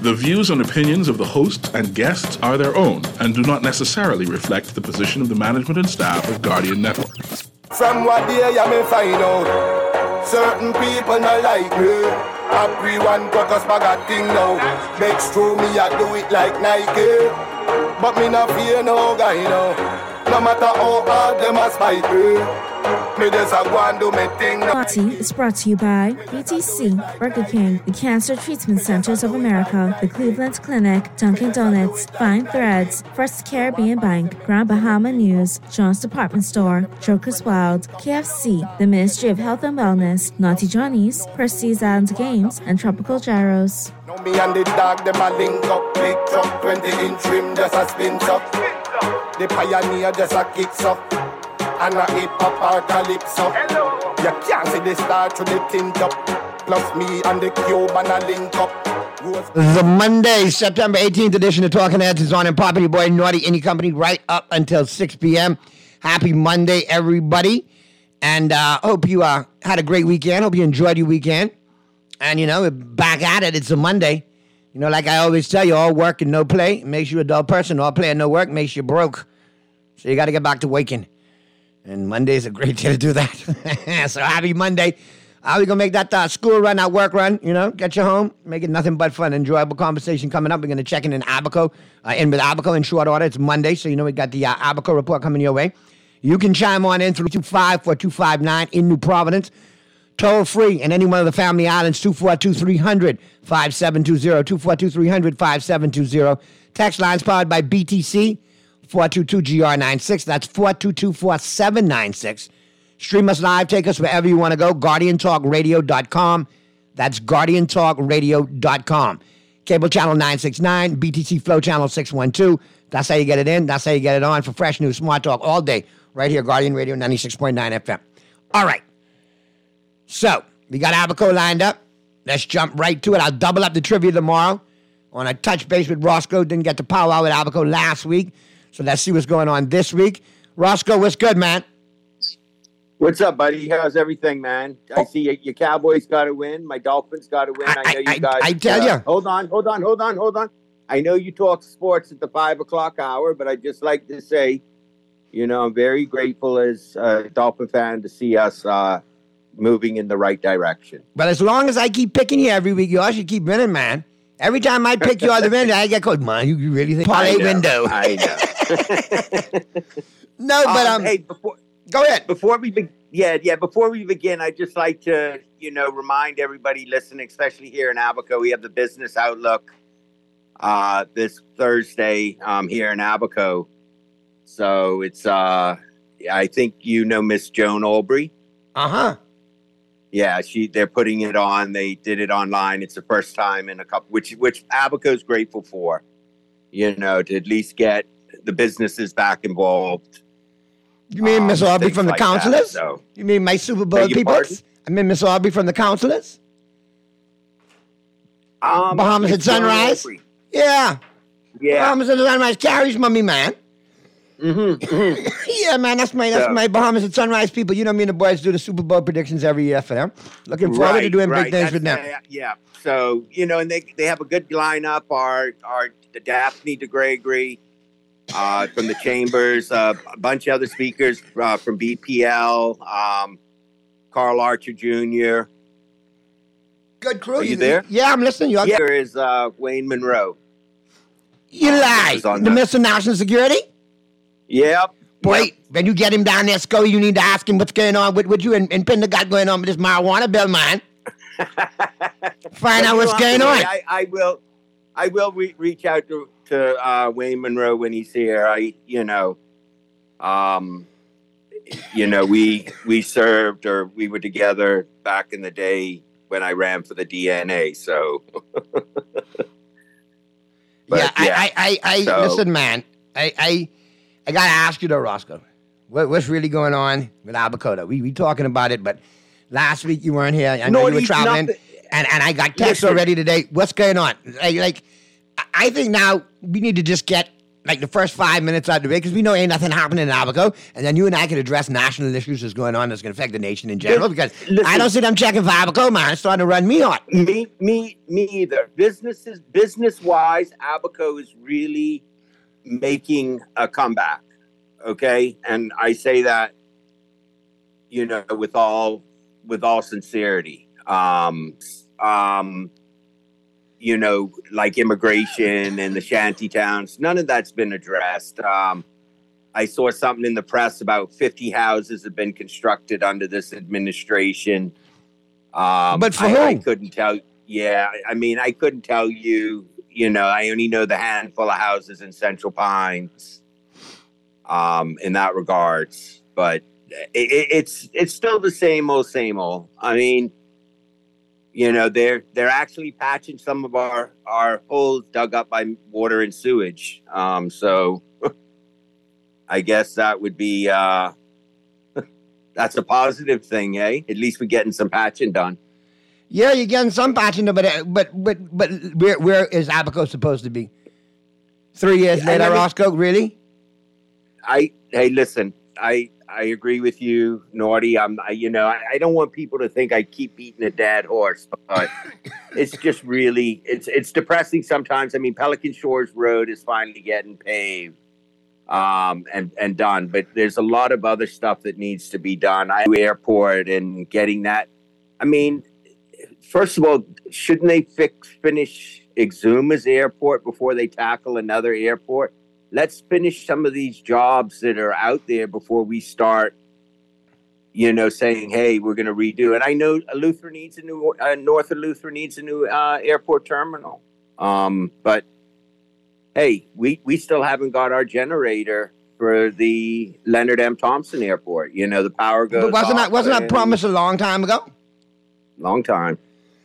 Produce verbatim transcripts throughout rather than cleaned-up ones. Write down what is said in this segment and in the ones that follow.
The views and opinions of the host and guests are their own and do not necessarily reflect the position of the management and staff of Guardian Network. From what day I may find out, certain people not like me. Everyone got us bag a thing now. Next to me I do it like Nike, but me not fear no guy now. No matter how hard them a spite me, me just a go and do me thing. Party is brought to you by B T C, Burger King, the Cancer Treatment Centers of America, the Cleveland Clinic, Dunkin' Donuts, Fine Threads, First Caribbean Bank, Grand Bahama News, John's Department Store, Joker's Wild, K F C, the Ministry of Health and Wellness, Naughty Johnny's, Prestige Island Games, and Tropical Gyros. Now me and the dog, them a link up. Big truck, twenty inch rim, just a spin up. The pioneer just a kicks up. And a hip-hop calypso. You can't see the star to the tint up. Plus me and the cube and a link up. The Monday, September eighteenth edition of Talking Heads is on in Property Boy Naughty Indie Company right up until six p.m. Happy Monday, everybody. And uh, hope you uh, had a great weekend. Hope you enjoyed your weekend. And, you know, we're back at it. It's a Monday. You know, like I always tell you, all work and no play makes you a dull person. All play and no work makes you broke. So you got to get back to waking. And Monday's a great day to do that. So happy Monday. How we going to make that uh, school run, that work run, you know, get you home, make it nothing but fun. Enjoyable conversation coming up. We're going to check in in Abaco, uh, in with Abaco in short order. It's Monday, so you know we got the uh, Abaco report coming your way. You can chime on in three two five, four two five nine in New Providence. Toll free in any one of the family islands, two four two, three hundred, five seven two zero, two four two, three hundred, five seven two zero. Text lines powered by B T C, four two two G R nine six. That's four two two, four seven nine six. Stream us live. Take us wherever you want to go. Guardian Talk Radio dot com. That's Guardian Talk Radio dot com. Cable channel nine sixty-nine. B T C Flow channel six one two. That's how you get it in. That's how you get it on for fresh news, smart talk all day. Right here, Guardian Radio ninety-six point nine F M. All right. So, we got Abaco lined up. Let's jump right to it. I'll double up the trivia tomorrow. On a touch base with Roscoe. Didn't get to powwow with Abaco last week. So let's see what's going on this week. Roscoe, what's good, man? What's up, buddy? How's everything, man? I see your, your Cowboys got to win. My Dolphins got to win. I, I know you I, guys. I tell uh, you. Hold on, hold on, hold on, hold on. I know you talk sports at the five o'clock hour, but I just like to say, you know, I'm very grateful as a Dolphin fan to see us uh, moving in the right direction. But as long as I keep picking you every week, you all should keep winning, man. Every time I pick you on the window, I get called, man, you really think parlay window. I know. No, but um, um, hey, before go ahead. Before we be- yeah, yeah, before we begin, I'd just like to, you know, remind everybody listening, especially here in Abaco, we have the Business Outlook uh, this Thursday um, here in Abaco. So it's, uh, I think you know Miss Joan Albury. Uh huh. Yeah, she they're putting it on. They did it online. It's the first time in a couple, which which Abaco's grateful for. You know, to at least get the businesses back involved. You mean um, Miss Aubrey from the like Counselors? That, so. You mean my Super Bowl people? I mean Miss Aubrey from the Counselors? Um, Bahamas at Sunrise? Aubrey. Yeah. Yeah. Bahamas at Sunrise carries mummy, man. Mm-hmm. mm-hmm. Yeah, man, that's my that's so, my Bahamas at Sunrise people. You know me and the boys do the Super Bowl predictions every year for them. Looking forward right, to doing right. big things that's, with them. Uh, yeah. So, you know, and they they have a good lineup. Our, our Daphne DeGregory uh, from the Chambers, uh, a bunch of other speakers uh, from B P L, um, Carl Archer Junior Good crew. Are you, you there? Yeah, I'm listening. You yeah, there is uh, Wayne Monroe. You uh, lie. The, the Mister National Security? Yep. Boy, yep. When you get him down there, Scully, you need to ask him what's going on with, with you and, and Pinder got going on with this marijuana bill, man. Find well, out what's going on. I, I will I will re- reach out to, to uh, Wayne Monroe when he's here. I, you know, um, you know, we we served or we were together back in the day when I ran for the D N A. So, but, yeah, yeah, I, I, I, so, listen, man, I, I, I gotta ask you though, Roscoe, what, what's really going on with Abaco? We we talking about it, but last week you weren't here. I know no, you were traveling, and, and I got text already today. What's going on? Like, like, I think now we need to just get like the first five minutes of the debate, because we know ain't nothing happening in Abaco, and then you and I can address national issues that's going on that's going to affect the nation in general, because Listen, I don't see them checking for Abaco, man. It's starting to run me hot. Me, me, me either. Businesses, business-wise, Abaco is really making a comeback, okay? And I say that, you know, with all with all sincerity. Um, um, you know, like immigration and the shanty towns, none of that's been addressed. Um, I saw something in the press about fifty houses have been constructed under this administration. Um, But for I, who? I couldn't tell. Yeah, I mean, I couldn't tell you. You know, I only know the handful of houses in Central Pines. Um, in that regards, but it, it, it's it's still the same old, same old. I mean, you know, they're they're actually patching some of our our holes dug up by water and sewage. Um, so I guess that would be uh, that's a positive thing, eh? At least we're getting some patching done. Yeah, you're getting some patching, but uh, but but but where where is Abaco supposed to be? Three years I later, never- Roscoe, really? I hey, listen, I I agree with you, Naughty. I'm I, you know I, I don't want people to think I keep beating a dead horse, but it's just really it's it's depressing sometimes. I mean, Pelican Shores Road is finally getting paved um, and and done, but there's a lot of other stuff that needs to be done. I airport and getting that. I mean, first of all, shouldn't they fix finish Exuma's airport before they tackle another airport? Let's finish some of these jobs that are out there before we start, you know, saying, hey, we're going to redo it. I know Luther needs a new, uh, North of Luther needs a new uh, airport terminal. Um, but, hey, we, we still haven't got our generator for the Leonard M. Thompson Airport. You know, the power goes But wasn't that off wasn't that and- promised a long time ago? Long time.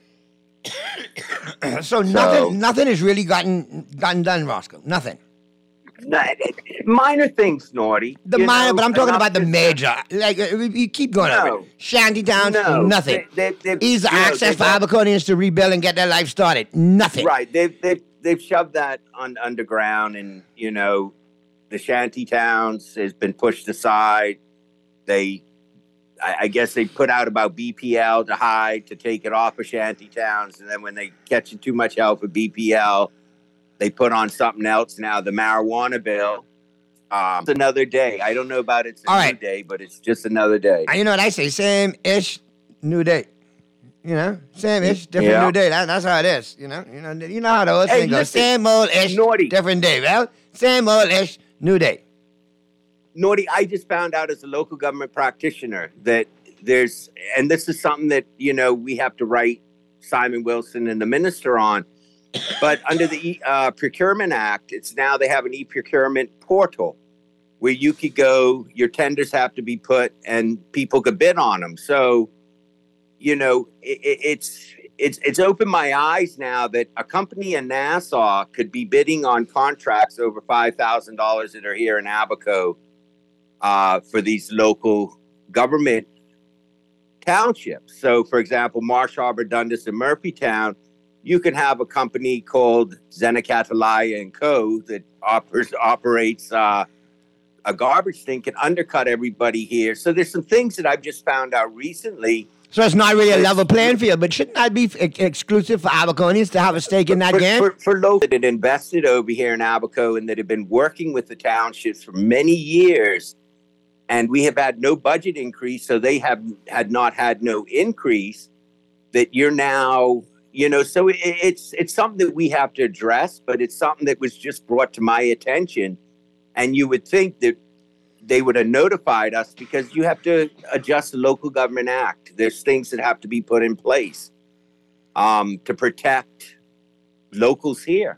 So nothing nothing has really gotten gotten done, Roscoe. Nothing. Nah, minor things, Naughty. The you minor, know, but I'm talking enough about the to- major. Like uh, you keep going No. over it. Shanty towns, No, nothing. They, they, they, Ease the you know, access for they- Abaconians to rebuild and get their life started. Nothing. Right. They've they've they've shoved that on underground, and you know, the shanty towns has been pushed aside. They, I, I guess, they put out about B P L to hide to take it off of shanty towns, and then when they catching too much hell for B P L, they put on something else. Now the marijuana bill. Um, it's another day. I don't know about it's a All new right. day, but it's just another day. And you know what I say? Same ish, new day. You know, same ish, different Yeah. new day. That, that's how it is. You know, you know, you know how the old Hey, thing goes. listen, Same old ish, Naughty. different day. Well, same old ish, new day. Naughty, I just found out as a local government practitioner that there's, and this is something that, you know, we have to write Simon Wilson and the minister on, but under the e, uh, Procurement Act, it's now they have an e-procurement portal where you could go, your tenders have to be put and people could bid on them. So, you know, it, it, it's, it's, it's opened my eyes now that a company in Nassau could be bidding on contracts over five thousand dollars that are here in Abaco uh, for these local government townships. So, for example, Marsh Harbor, Dundas, and Murphytown, you can have a company called Zenacatalaya and Co. that offers, operates uh, a garbage thing, can undercut everybody here. So there's some things that I've just found out recently. So it's not really a It's- level playing field, but shouldn't that be ex- exclusive for Abaconians to have a stake in that for, game? For, for local that had invested over here in Abaco and that have been working with the townships for many years, and we have had no budget increase, so they have had not had no increase, that you're now, you know, so it, it's it's something that we have to address, but it's something that was just brought to my attention. And you would think that they would have notified us because you have to adjust the Local Government Act. There's things that have to be put in place um, to protect locals here.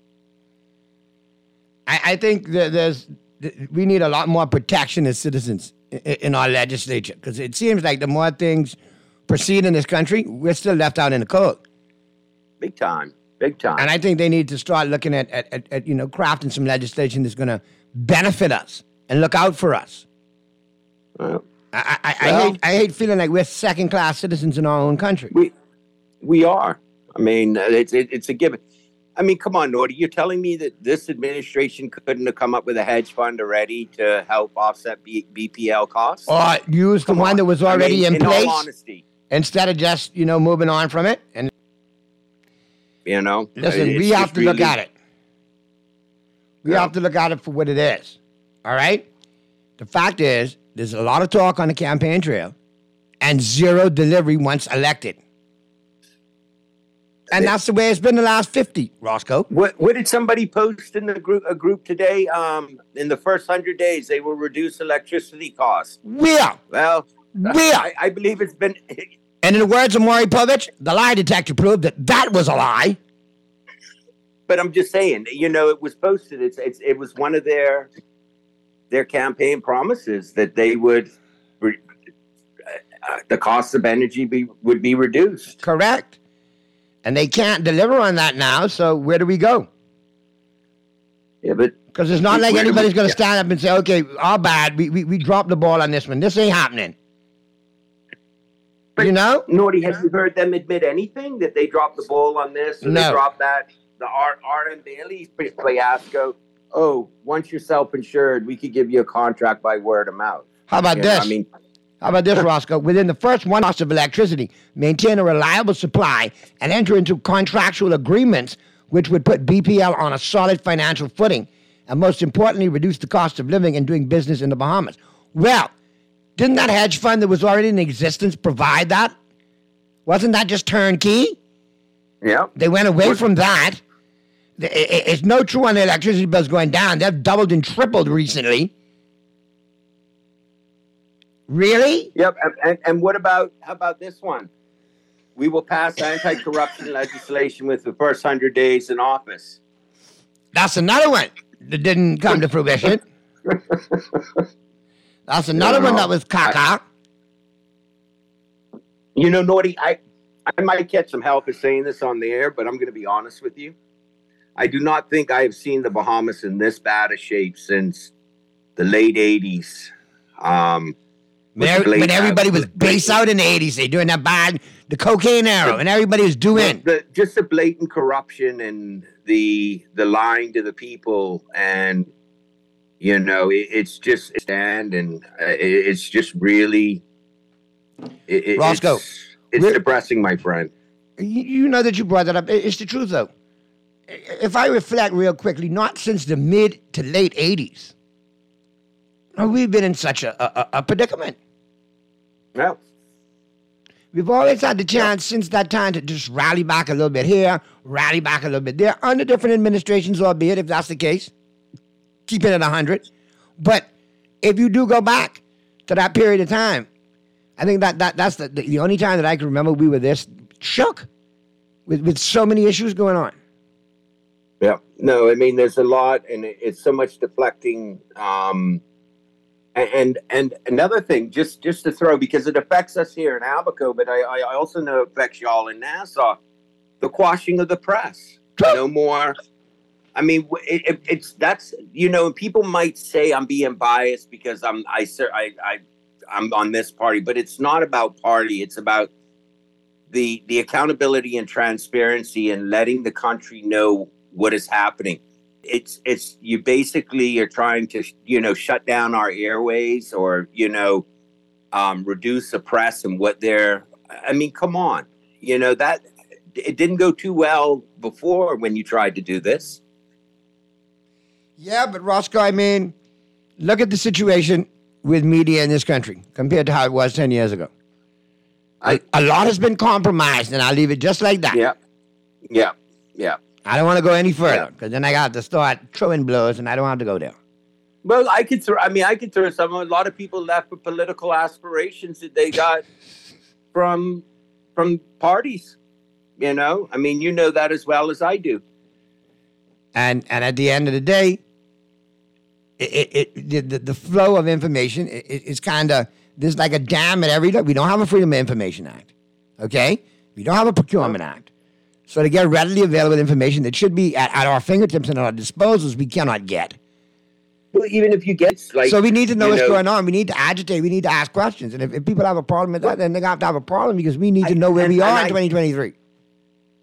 I, I think that there's th- we need a lot more protection as citizens in, in our legislature, because it seems like the more things proceed in this country, we're still left out in the cold. Big time. Big time. And I think they need to start looking at, at, at, at you know, crafting some legislation that's going to benefit us and look out for us. Well, I, I, I, Well- hate, I hate feeling like we're second-class citizens in our own country. we we are. I mean, it's it, it's a given. I mean, come on, Nordy. You're telling me that this administration couldn't have come up with a hedge fund already to help offset B- BPL costs? Or use the Come one on. that was already I mean, in place In all honesty, instead of just, you know, moving on from it. And you know, listen, it's we have just to look really- at it. We Yeah. have to look at it for what it is. All right? The fact is, there's a lot of talk on the campaign trail and zero delivery once elected. And that's the way it's been the last fifty, Roscoe. What what did somebody post in the group a group today? Um, in the first hundred days, they will reduce electricity costs. Where? Well, Where? I, I believe it's been. And in the words of Maury Povich, the lie detector proved that that was a lie. But I'm just saying, you know, it was posted. It's, it's it was one of their their campaign promises that they would re, uh, the cost of energy be would be reduced. Correct. And they can't deliver on that now, so where do we go? Yeah, but Because it's not like Where do anybody's we- going to yeah. stand up and say, okay, our bad, we, we, we dropped the ball on this one. This ain't happening. But- you know? Nordy, have you heard them admit anything that they dropped the ball on this or No. they dropped that? The R R M Bailey fiasco. Oh, once you're self-insured, we could give you a contract by word of mouth. How about You know, this? I mean, How about this, Roscoe? Within the first one cost of electricity, maintain a reliable supply and enter into contractual agreements which would put B P L on a solid financial footing and most importantly, reduce the cost of living and doing business in the Bahamas. Well, didn't that hedge fund that was already in existence provide that? Wasn't that just turnkey? yeah. They went away from that. I- I- It's no true on the electricity bills going down. They've doubled and tripled recently. Really? Yep. And, and, and what about, how about this one? We will pass anti-corruption legislation with the first hundred days in office. That's another one that didn't come to fruition. That's another No, one no. that was caca. You know, Nordy, I, I might catch some help in saying this on the air, but I'm going to be honest with you. I do not think I have seen the Bahamas in this bad a shape since the late eighties. Um, When, every- Blade when everybody out- was base out in the eighties, they doing that bad, the cocaine era, and everybody was doing. the, just the blatant corruption and the the lying to the people, and you know, it, it's just stand and uh, it, it's just really. It, it- Roscoe, it's, it's we're- depressing, my friend. You, you know that you brought that up. It- It's the truth, though. If I reflect real quickly, not since the mid to late eighties, have we been in such a, a, a predicament. No. We've always had the chance since that time to just rally back a little bit here, rally back a little bit there, under different administrations, albeit if that's the case. Keep it at one hundred. But if you do go back to that period of time, I think that, that that's the, the, the only time that I can remember we were this shook with, with so many issues going on. Yeah. No, I mean, there's a lot, and it, it's so much deflecting. Um, and and another thing, just just to throw, because it affects us here in Abaco, but I, I also know it affects y'all in Nassau, the quashing of the press. No more. I mean, it, it, it's that's you know, people might say I'm being biased because I'm I I I I'm on this party, but it's not about party. It's about the the accountability and transparency and letting the country know what is happening. It's it's you basically are trying to you know shut down our airways or you know um, reduce the press and what they're. I mean, come on, you know that it didn't go too well before when you tried to do this. Yeah, but Roscoe, I mean, look at the situation with media in this country compared to how it was ten years ago. A, a lot has been compromised, and I'll leave it just like that. Yeah, yeah, yeah. I don't want to go any further Yeah. because then I got to start throwing blows, and I don't have to go there. Well, I could throw. I mean, I could throw some. A lot of people left for political aspirations that they got from from parties. You know, I mean, you know that as well as I do. And and at the end of the day, it, it, it the, the the flow of information it, it- it's kind of there's like a dam at every. We don't have a Freedom of Information Act, okay? We don't have a Procurement Act. So to get readily available information that should be at, at our fingertips and at our disposals, we cannot get. Well, even if you get like, So we need to know you what's going on. We need to agitate. We need to ask questions. And if, if people have a problem with that, then they have to have a problem because we need to I- know where and- we and are I- in twenty twenty-three.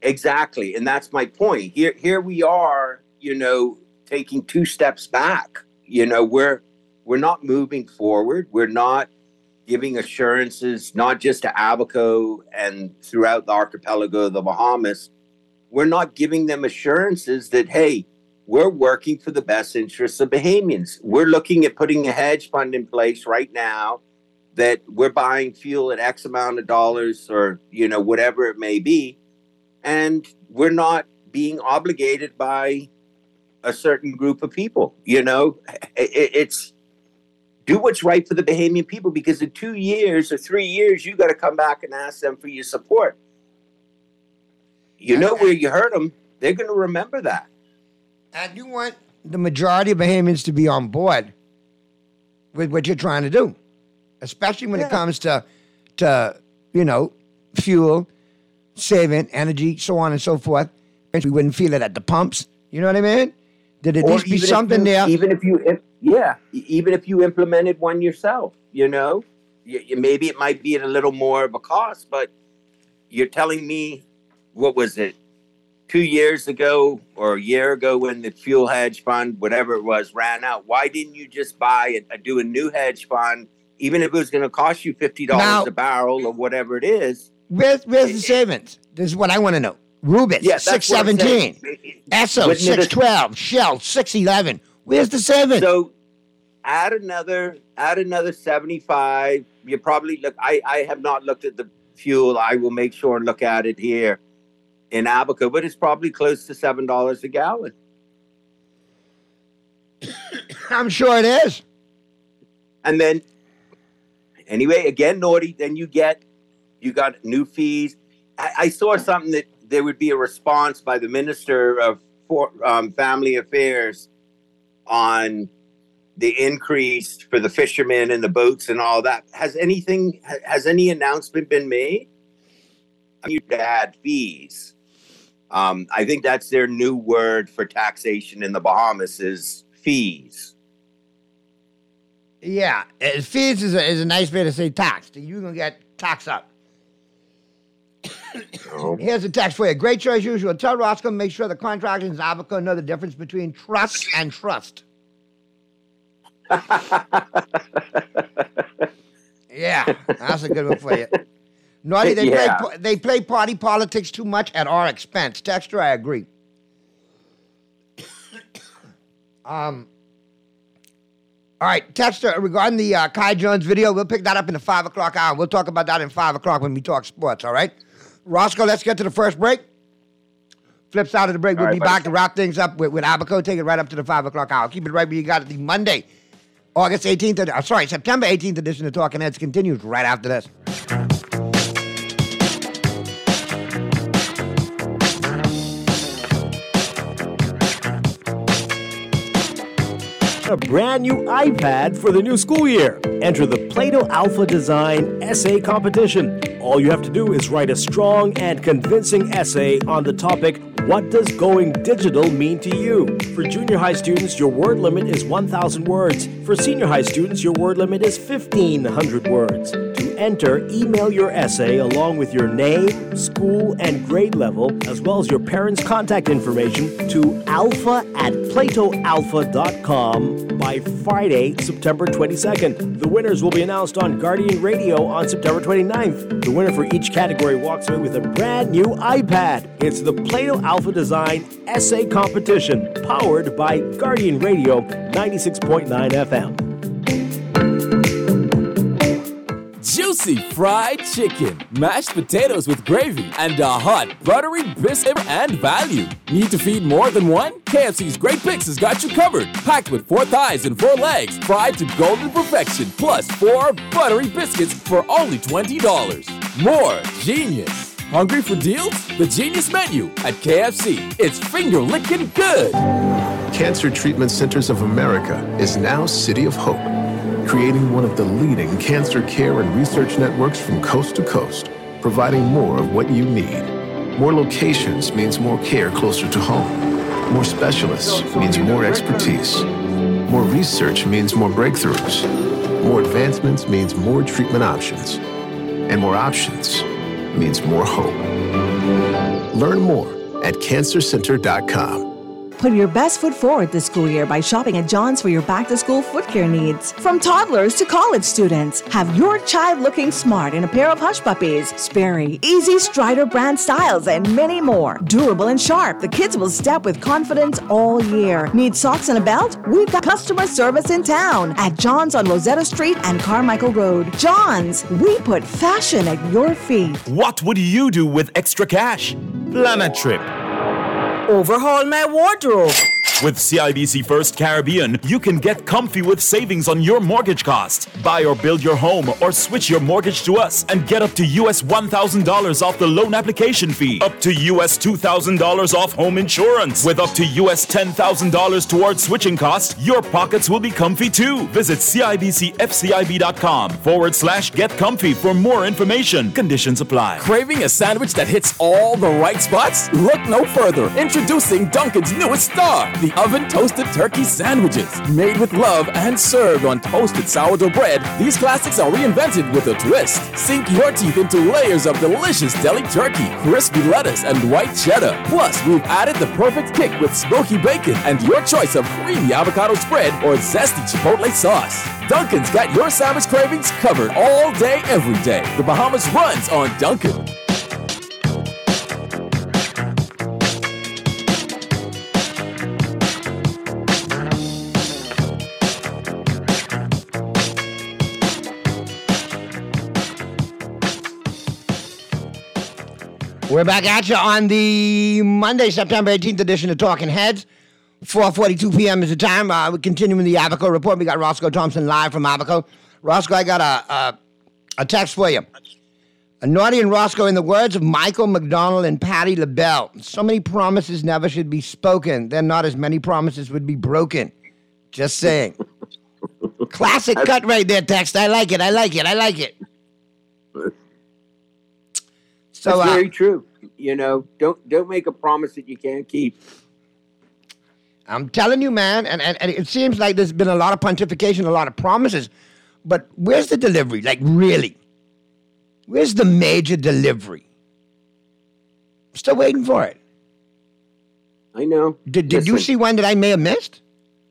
Exactly. And that's my point. Here, here we are, you know, taking two steps back. You know, we're, we're not moving forward. We're not giving assurances, not just to Abaco and throughout the archipelago of the Bahamas. We're not giving them assurances that, hey, we're working for the best interests of Bahamians. We're looking at putting a hedge fund in place right now that we're buying fuel at X amount of dollars or, you know, whatever it may be. And we're not being obligated by a certain group of people. You know, it, it's do what's right for the Bahamian people, because in two years or three years, you got to come back and ask them for your support. You know where you hurt them, they're going to remember that. And you want the majority of Bahamians to be on board with what you're trying to do, especially when yeah. it comes to, to, you know, fuel, saving, energy, so on and so forth. We wouldn't feel it at the pumps. You know what I mean? Did at least be something you, there? Even if you, if, yeah, even if you implemented one yourself, you know, you, you, maybe it might be at a little more of a cost, but you're telling me, what was it? Two years ago or a year ago when the fuel hedge fund, whatever it was, ran out, why didn't you just buy a, do a new hedge fund, even if it was going to cost you fifty dollars now, a barrel or whatever it is? Where's, where's the savings? This is what I want to know. Rubis, yeah, six seventeen. Esso, six twelve. Shell, six eleven. Where's the savings? So add another, add another seventy-five. You probably look, I, I have not looked at the fuel. I will make sure and look at it here in Abaco, but it's probably close to seven dollars a gallon. I'm sure it is. And then, anyway, again, Naughty, then you get, you got new fees. I, I saw something that there would be a response by the Minister of for, um, Family Affairs on the increase for the fishermen and the boats and all that. Has anything, has any announcement been made? You add fees. Um, I think that's their new word for taxation in the Bahamas is fees. Yeah, uh, fees is a, is a nice way to say tax. You're going to get taxed up. Oh. Here's a text for you. Great choice, as usual. Tell Roscoe, make sure the contractors in Abaco know the difference between trust and trust. Yeah, that's a good one for you. Naughty, they, yeah. play, they play party politics too much at our expense. Texter, I agree. um. All right, Texter, regarding the uh, Kai Jones video, we'll pick that up in the five o'clock hour. We'll talk about that in five o'clock when we talk sports, all right? Roscoe, let's get to the first break. Flip side of the break, all we'll right, be back to wrap things up with, with Abaco. Take it right up to the five o'clock hour. Keep it right where you got it. The Monday, August eighteenth, uh, sorry, September eighteenth edition of Talking Heads continues right after this. A brand new iPad for the new school year. Enter the Plato Alpha Design Essay Competition. All you have to do is write a strong and convincing essay on the topic, what does going digital mean to you? For junior high students, your word limit is one thousand words. For senior high students, your word limit is fifteen hundred words. To enter, email your essay along with your name, school, and grade level, as well as your parents' contact information to alpha at plato alpha dot com by Friday, September twenty-second. The winners will be announced on Guardian Radio on September twenty-ninth. The winner for each category walks away with a brand new iPad. It's the Plato Alpha Design Essay Competition, powered by Guardian Radio ninety-six point nine F M. Juicy fried chicken, mashed potatoes with gravy, and a hot buttery biscuit and value. Need to feed more than one? K F C's Great Picks has got you covered. Packed with four thighs and four legs, fried to golden perfection, plus four buttery biscuits for only twenty dollars. More genius. Hungry for deals? The Genius Menu at K F C. It's finger-licking good. Cancer Treatment Centers of America is now City of Hope, creating one of the leading cancer care and research networks from coast to coast, providing more of what you need. More locations means more care closer to home. More specialists means more expertise. More research means more breakthroughs. More advancements means more treatment options. And more options means more hope. Learn more at cancer center dot com. Put your best foot forward this school year by shopping at John's for your back-to-school foot care needs. From toddlers to college students, have your child looking smart in a pair of Hush Puppies, Sperry, Easy Strider brand styles, and many more. Durable and sharp, the kids will step with confidence all year. Need socks and a belt? We've got customer service in town at John's on Rosetta Street and Carmichael Road. John's, we put fashion at your feet. What would you do with extra cash? Plan a trip. Overhaul my wardrobe. With C I B C First Caribbean, you can get comfy with savings on your mortgage cost. Buy or build your home or switch your mortgage to us and get up to U S one thousand dollars off the loan application fee. Up to U S two thousand dollars off home insurance. With up to U S ten thousand dollars towards switching costs, your pockets will be comfy too. Visit CIBCFCIB.com forward slash get comfy for more information. Conditions apply. Craving a sandwich that hits all the right spots? Look no further. Introducing Dunkin's newest star, the oven-toasted turkey sandwiches. Made with love and served on toasted sourdough bread, these classics are reinvented with a twist. Sink your teeth into layers of delicious deli turkey, crispy lettuce, and white cheddar. Plus, we've added the perfect kick with smoky bacon and your choice of creamy avocado spread or zesty chipotle sauce. Dunkin's got your sandwich cravings covered all day, every day. The Bahamas runs on Dunkin'. We're back at you on the Monday, September eighteenth edition of Talking Heads. four forty-two p.m. is the time. Uh, we're continuing the Abaco report. We got Roscoe Thompson live from Abaco. Roscoe, I got a, a, a text for you. A Naughty and Roscoe, in the words of Michael McDonald and Patti LaBelle, so many promises never should be spoken. Then not as many promises would be broken. Just saying. Classic cut right there, text. I like it. I like it. I like it. So, That's uh, very true. You know, don't don't make a promise that you can't keep. I'm telling you, man, and, and, and it seems like there's been a lot of pontification, a lot of promises, but where's the delivery? Like, really? Where's the major delivery? Still waiting for it. I know. Did Did Listen. you see one that I may have missed?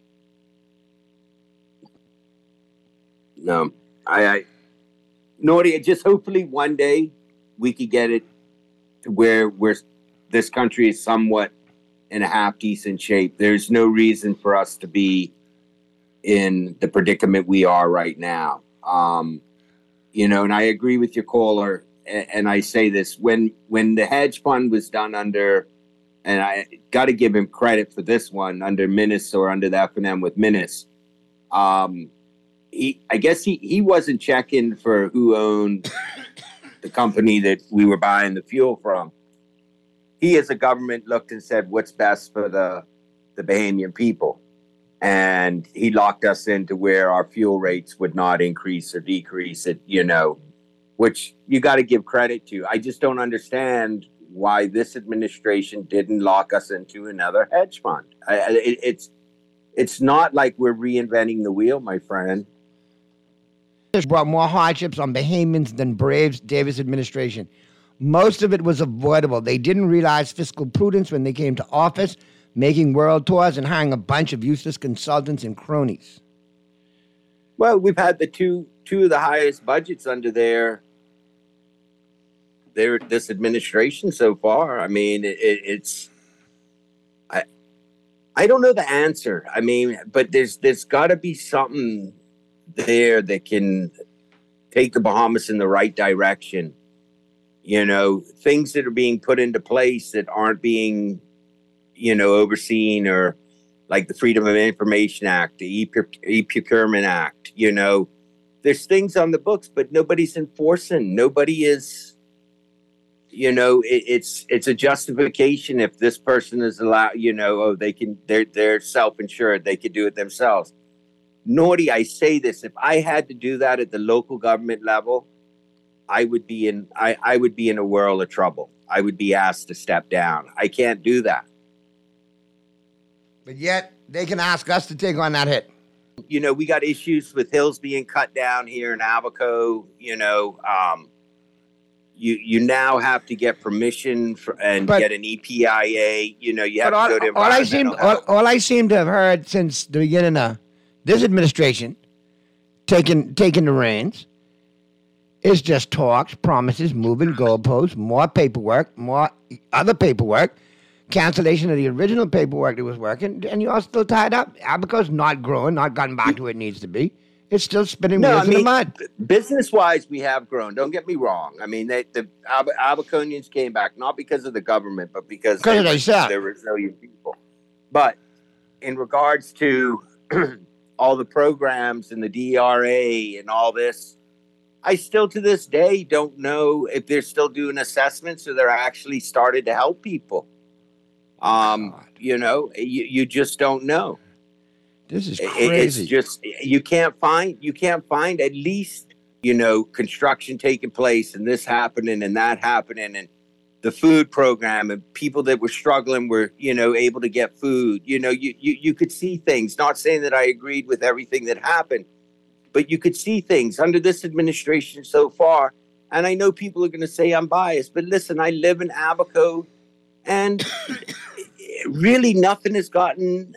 No. I, I Naughty, just hopefully one day we could get it to where where this country is somewhat in a half decent shape. There's no reason for us to be in the predicament we are right now. Um, you know, and I agree with your caller, and, and I say this, when when the hedge fund was done under, and I got to give him credit for this one, under Minnis or under the F and M with Minnis, um, he, I guess he, he wasn't checking for who owned the company that we were buying the fuel from. He, as a government, looked and said, what's best for the, the Bahamian people? And he locked us into where our fuel rates would not increase or decrease, it, you know, which you got to give credit to. I just don't understand why this administration didn't lock us into another hedge fund. I, it, it's it's not like we're reinventing the wheel, my friend. This brought more hardships on Bahamians than Braves Davis administration. Most of it was avoidable. They didn't realize fiscal prudence when they came to office, making world tours and hiring a bunch of useless consultants and cronies. Well, we've had the two two of the highest budgets under their their this administration so far. I mean, it, it's I I don't know the answer. I mean, but there's there's got to be something there that can take the Bahamas in the right direction. You know, things that are being put into place that aren't being, you know, overseen, or like the Freedom of Information Act, the E-Procurement Act, you know, there's things on the books, but nobody's enforcing. Nobody is, you know, it, it's it's a justification if this person is allowed, you know, oh, they can, they're, they're self-insured, they could do it themselves. Naughty, I say this, if I had to do that at the local government level, I would be in I, I would be in a world of trouble. I would be asked to step down. I can't do that. But yet they can ask us to take on that hit. You know, we got issues with hills being cut down here in Abaco. You know, um, you you now have to get permission for, and But- get an E P I A. You know, you have But all, to go to all I seem environmental all, health. all I seem to have heard since the beginning of this administration taking taking the reins is just talks, promises, moving goalposts, more paperwork, more other paperwork, cancellation of the original paperwork that was working, and you're all still tied up. Abaco's not growing, not gotten back to where it needs to be. It's still spinning No, wheels I in the mean, mud. business wise, we have grown. Don't get me wrong. I mean, they, the Ab- Abaconians came back not because of the government, but because Because of they were- themselves. they're resilient people. But in regards to all the programs and the D R A and all this, I still to this day don't know if they're still doing assessments or they're actually started to help people. Um, God. you know, you, you just don't know. This is It- crazy. It's just you can't find you can't find at least you know construction taking place and this happening and that happening and the food program and people that were struggling were you know able to get food. You know you you you could see things. Not saying that I agreed with everything that happened, but you could see things under this administration so far. And I know people are going to say I'm biased, but listen, I live in Abaco, and really nothing has gotten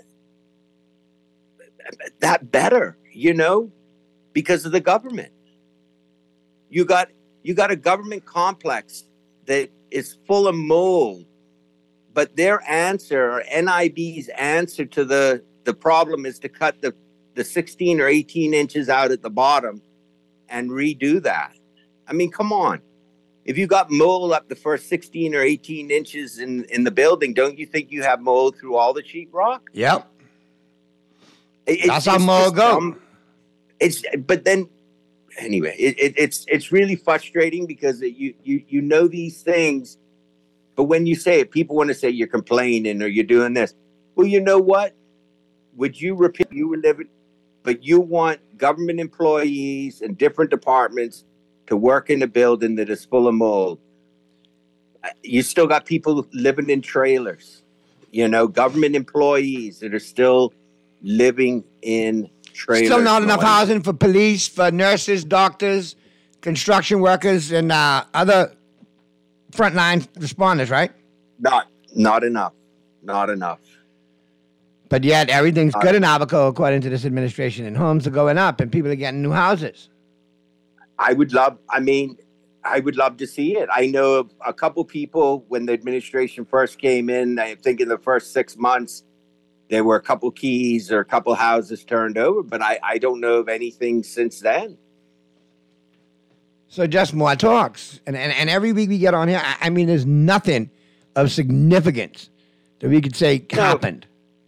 that better, you know, because of the government. You got you got a government complex that is full of mold, but their answer, or N I B's answer to the the problem is to cut the the sixteen or eighteen inches out at the bottom and redo that. I mean, come on. If you got mold up the first sixteen or eighteen inches in, in the building, don't you think you have mold through all the sheetrock? Yep. It- That's how it's mold just go. dumb. It's but then anyway, it, it, it's it's really frustrating because it, you you you know these things, but when you say it, people want to say you're complaining or you're doing this. Well, you know what? Would you repeat you were living, but you want government employees and different departments to work in a building that is full of mold. You still got people living in trailers, you know, government employees that are still living in trailers. Still not enough Lloyd. housing for police, for nurses, doctors, construction workers, and uh, other frontline responders, right? Not, not enough. Not enough. But yet everything's Uh, good in Abaco according to this administration, and homes are going up, and people are getting new houses. I would love, I mean, I would love to see it. I know of a couple people when the administration first came in, I think in the first six months, there were a couple keys or a couple houses turned over, but I, I don't know of anything since then. So just more talks. And, and, and every week we get on here, I, I mean, there's nothing of significance that we could say No. happened.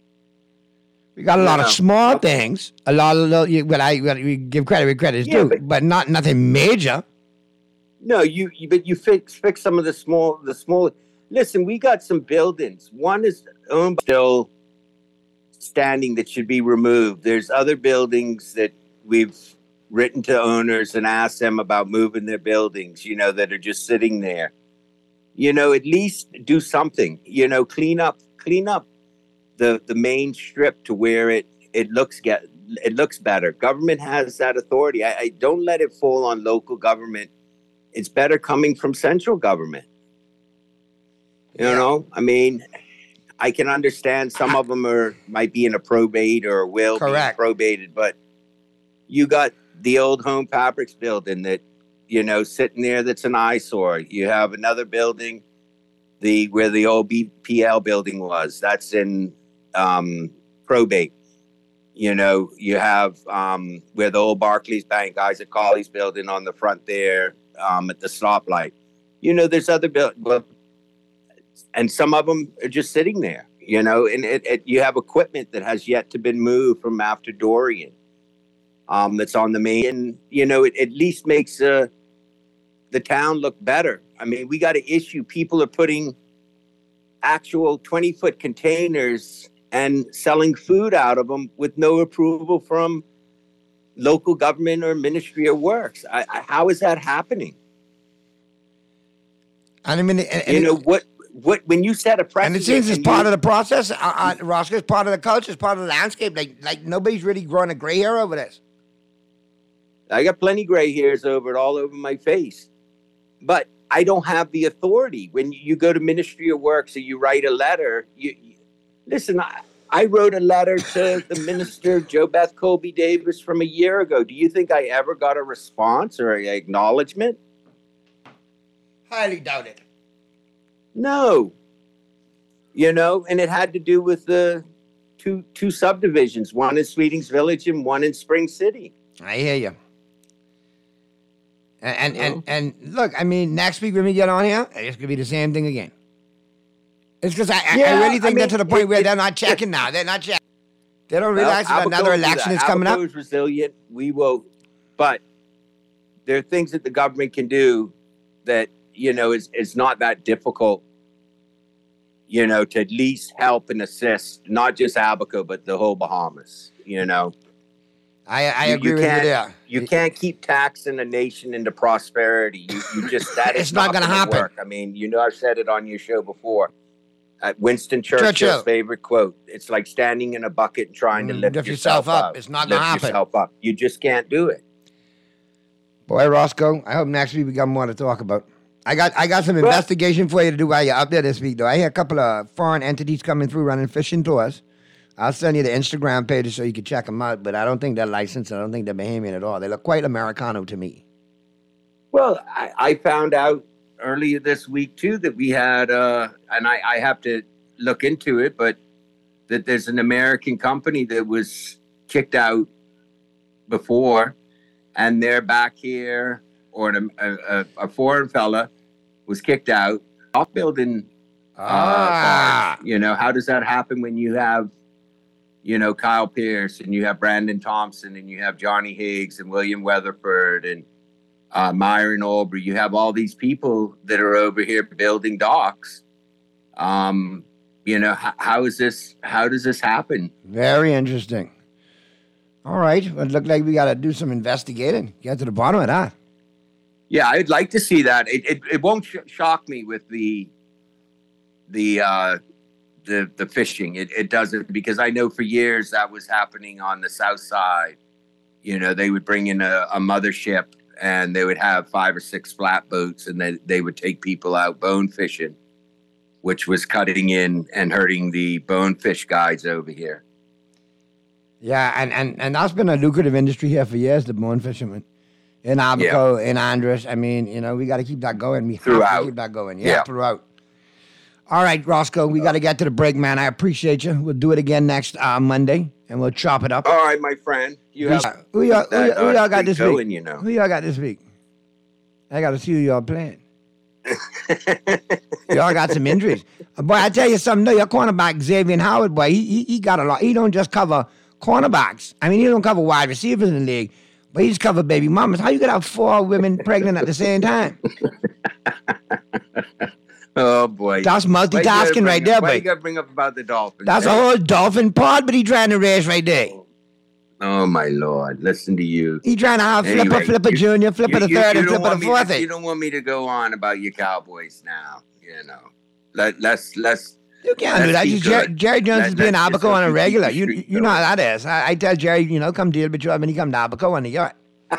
We got a lot of No. small things, a lot of little, you- well, I, well, we give credit where credit is Yeah, due, but- but not nothing major. No, you, you but you fix fix some of the small the small. Listen, we got some buildings. One is owned still standing that should be removed. There's other buildings that we've written to owners and asked them about moving their buildings. You know that are just sitting there. You know, at least do something. You know, clean up clean up the the main strip to where it it looks get it looks better. Government has that authority. I, I don't let it fall on local government. It's better coming from central government. You know, I mean, I can understand some of them are might be in a probate or will Correct. be probated, but you got the old Home Fabrics building that, you know, sitting there that's an eyesore. You have another building, the where the old B P L building was. That's in um, probate. You know, you have um, where the old Barclays Bank, Isaac Colley's building on the front there um, at the stoplight. You know, there's other buildings, and some of them are just sitting there. You know, and it, it, you have equipment that has yet to been moved from after Dorian. Um, that's on the main, and you know, it at least makes uh, the town look better. I mean, we got to issue. People are putting actual twenty foot containers and selling food out of them with no approval from local government or Ministry of Works. I, I, how is that happening? And I mean, and, and you it- know what? What when you set a and precedent? it seems it's and part you- of the process, uh, uh, Roscoe. It's part of the culture. It's part of the landscape. Like, like nobody's really growing a gray hair over this. I got plenty gray hairs over it, all over my face. But I don't have the authority. When you go to Ministry of Works or you write a letter, you, you listen, I, I wrote a letter to the minister, Jo Beth Colby Davis, from a year ago. Do you think I ever got a response or an acknowledgement? Highly doubt it. No. You know, and it had to do with the two two subdivisions, one in Sweetings Village and one in Spring City. I hear you. And and, and and look, I mean, next week when we get on here, it's gonna be the same thing again. It's because I, Yeah, I really think I mean, they're to the point it- where it- they're not checking now. They're not checking. They don't Well, realize that Abaco another will do election that. is coming Abaco up. is resilient. We will, but there are things that the government can do that, you know, is, is not that difficult, you know, to at least help and assist, not just Abaco, but the whole Bahamas, you know. I, I You- agree you with you can't- there. You can't keep taxing a nation into prosperity. You, you just, that is It's not gonna gonna happen. work. I mean, you know, I've said it on your show before. Uh, Winston Churchill. Churchill's favorite quote: "It's like standing in a bucket and trying to Mm, lift, lift yourself, yourself up. up. It's not gonna Lift happen. yourself up. You just can't do it." Boy, Roscoe, I hope next week we got more to talk about. I got I got some Well- investigation for you to do while you're up there this week, though. I hear a couple of foreign entities coming through running fishing tours. I'll send you the Instagram pages so you can check them out, but I don't think they're licensed. I don't think they're Bahamian at all. They look quite Americano to me. Well, I, I found out earlier this week too that we had, uh, and I, I have to look into it, but that there's an American company that was kicked out before, and they're back here, or an, a, a, a foreign fella was kicked out off building. Uh, Ah. bars. You know, how does that happen when you have, you know, Kyle Pierce and you have Brandon Thompson and you have Johnny Higgs and William Weatherford and uh, Myron Aubrey? You have all these people that are over here building docks. Um, you know, h- how is this? How does this happen? Very interesting. All right. Well, it looked like we got to do some investigating. Get to the bottom of that. Yeah, I'd like to see that. It it, it won't sh- shock me with the the uh, the the fishing. It it doesn't, because I know for years that was happening on the south side. You know, they would bring in a, a mothership and they would have five or six flatboats, and they they would take people out bone fishing, which was cutting in and hurting the bonefish guys over here. Yeah, and, and, and that's been a lucrative industry here for years, the bone fishermen. In Abaco, in Andros. I mean, you know, we got to keep that going. We have Throughout. to keep that going. Yeah, Yeah. throughout. All right, Roscoe, we got to get to the break, man. I appreciate you. We'll do it again next uh, Monday, and we'll chop it up. All right, my friend. You have Who y'all, who, that, y'all- who uh, y'all got streak this going, week? you know. Who y'all got this week? I got to see who y'all playing. Y'all got some injuries. Uh, Boy, I tell you something, no, your cornerback, Xavier Howard, boy, he, he, he got a lot. He don't just cover cornerbacks. I mean, he don't cover wide receivers in the league, but he's cover baby mamas. How you gonna have four women pregnant at the same time? Oh boy, That's Why you gotta multitasking bring right up- there, Why boy. you gotta bring up about the Dolphins? That's a eh? whole dolphin pod, but he trying to race right there. Oh my lord! Listen to you. He trying to have Flipper, Anyway, Flipper you- Junior, Flipper you- the you- third, you and don't Flipper want the me to- fourth. You don't want me to go on about your Cowboys now. You know, Let let's let's. You can't do let's that. be You- Jerry, good. Jerry Jones Let- is being let's Abaco just on a keep regular. the You streak you know going. how that is. I, I tell Jerry, you know, come deal with you, and he come to Abaco on the yacht.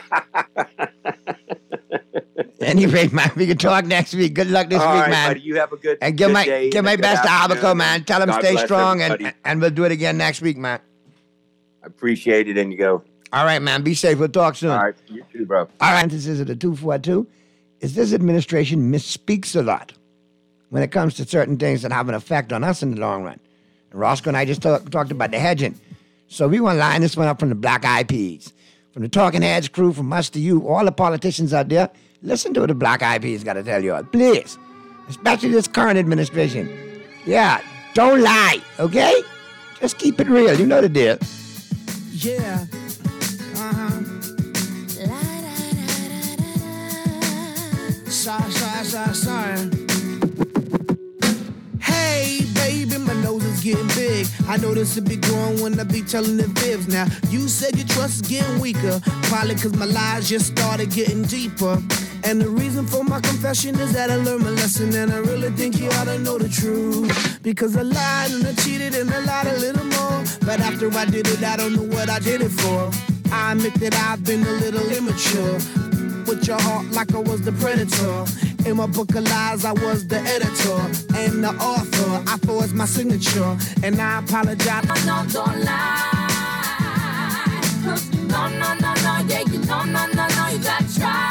Anyway, man, we can talk next week. Good luck this All week, right, man. buddy, you have a good And give good my day give and a my good best to afternoon, Abaco, man. and Tell him God stay bless strong, and, everybody. and we'll do it again next week, man. I appreciate it, and you go. All right, man. Be safe. We'll talk soon. All right, you too, bro. All right, this is the two forty-two. Is this administration misspeaks a lot when it comes to certain things that have an effect on us in the long run. And Roscoe and I just talk, talked about the hedging. So we want to line this one up from the Black Eyed Peas. From the Talking Heads crew, from us to you, all the politicians out there, listen to what the Black Eyed Peas got to tell you all. Please. Especially this current administration. Yeah, don't lie, okay? Just keep it real. You know the deal. Yeah. Uh-huh. Sorry, sorry, sorry, sorry. Hey, baby, my nose is getting big. I know this will be growing when I be telling the fibs. Now, you said your trust is getting weaker. Probably because my lies just started getting deeper. And the reason for my confession is that I learned my lesson, and I really think you ought to know the truth. Because I lied and I cheated and I lied a little more. But after I did it, I don't know what I did it for. I admit that I've been a little immature. With your heart like I was the predator. In my book of lies, I was the editor and the author. I forged my signature, and I apologize. No, don't lie. No, no, no, no, yeah, you know, no, no, no, you gotta try.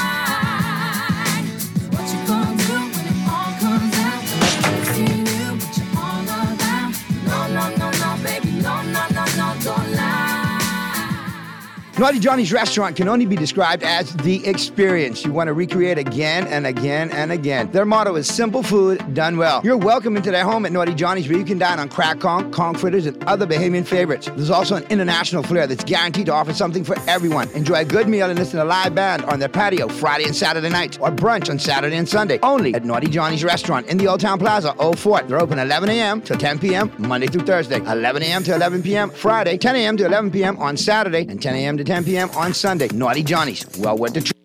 What you gonna do when it all comes out? It's in you, what you all about. No, no, no, no, baby, no, no, no, no, don't lie. Naughty Johnny's restaurant can only be described as the experience you want to recreate again and again and again. Their motto is simple food done well. You're welcome into their home at Naughty Johnny's, where you can dine on crack conch, conch fritters, and other Bahamian favorites. There's also an international flair that's guaranteed to offer something for everyone. Enjoy a good meal and listen to a live band on their patio Friday and Saturday nights, or brunch on Saturday and Sunday, only at Naughty Johnny's restaurant in the Old Town Plaza, Old Fort. They're open eleven a.m. to ten p.m. Monday through Thursday, eleven a.m. to eleven p.m. Friday, ten a.m. to eleven p.m. on Saturday, and ten a.m. to ten p.m. on Sunday. Naughty Johnny's, well worth the trip.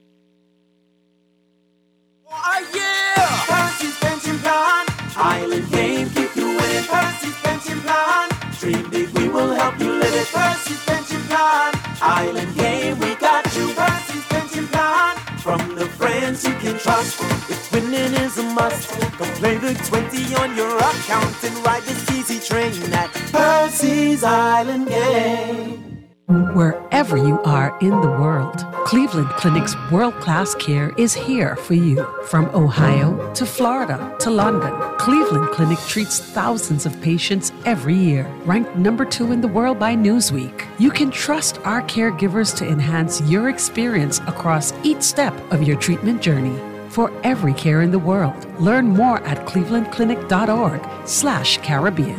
Oh yeah! Percy's pension plan. Island game, keep you winning. Percy's pension plan. Dream big, we will help you live it. Percy's pension plan. Island game, we got you. Percy's pension plan. From the friends you can trust. If winning is a must, come play the twenty on your account and ride this easy train at Percy's Island Game. Wherever you are in the world, Cleveland Clinic's world-class care is here for you. From Ohio to Florida to London, Cleveland Clinic treats thousands of patients every year. Ranked number two in the world by Newsweek, you can trust our caregivers to enhance your experience across each step of your treatment journey. For every care in the world, learn more at clevelandclinic.org slash Caribbean.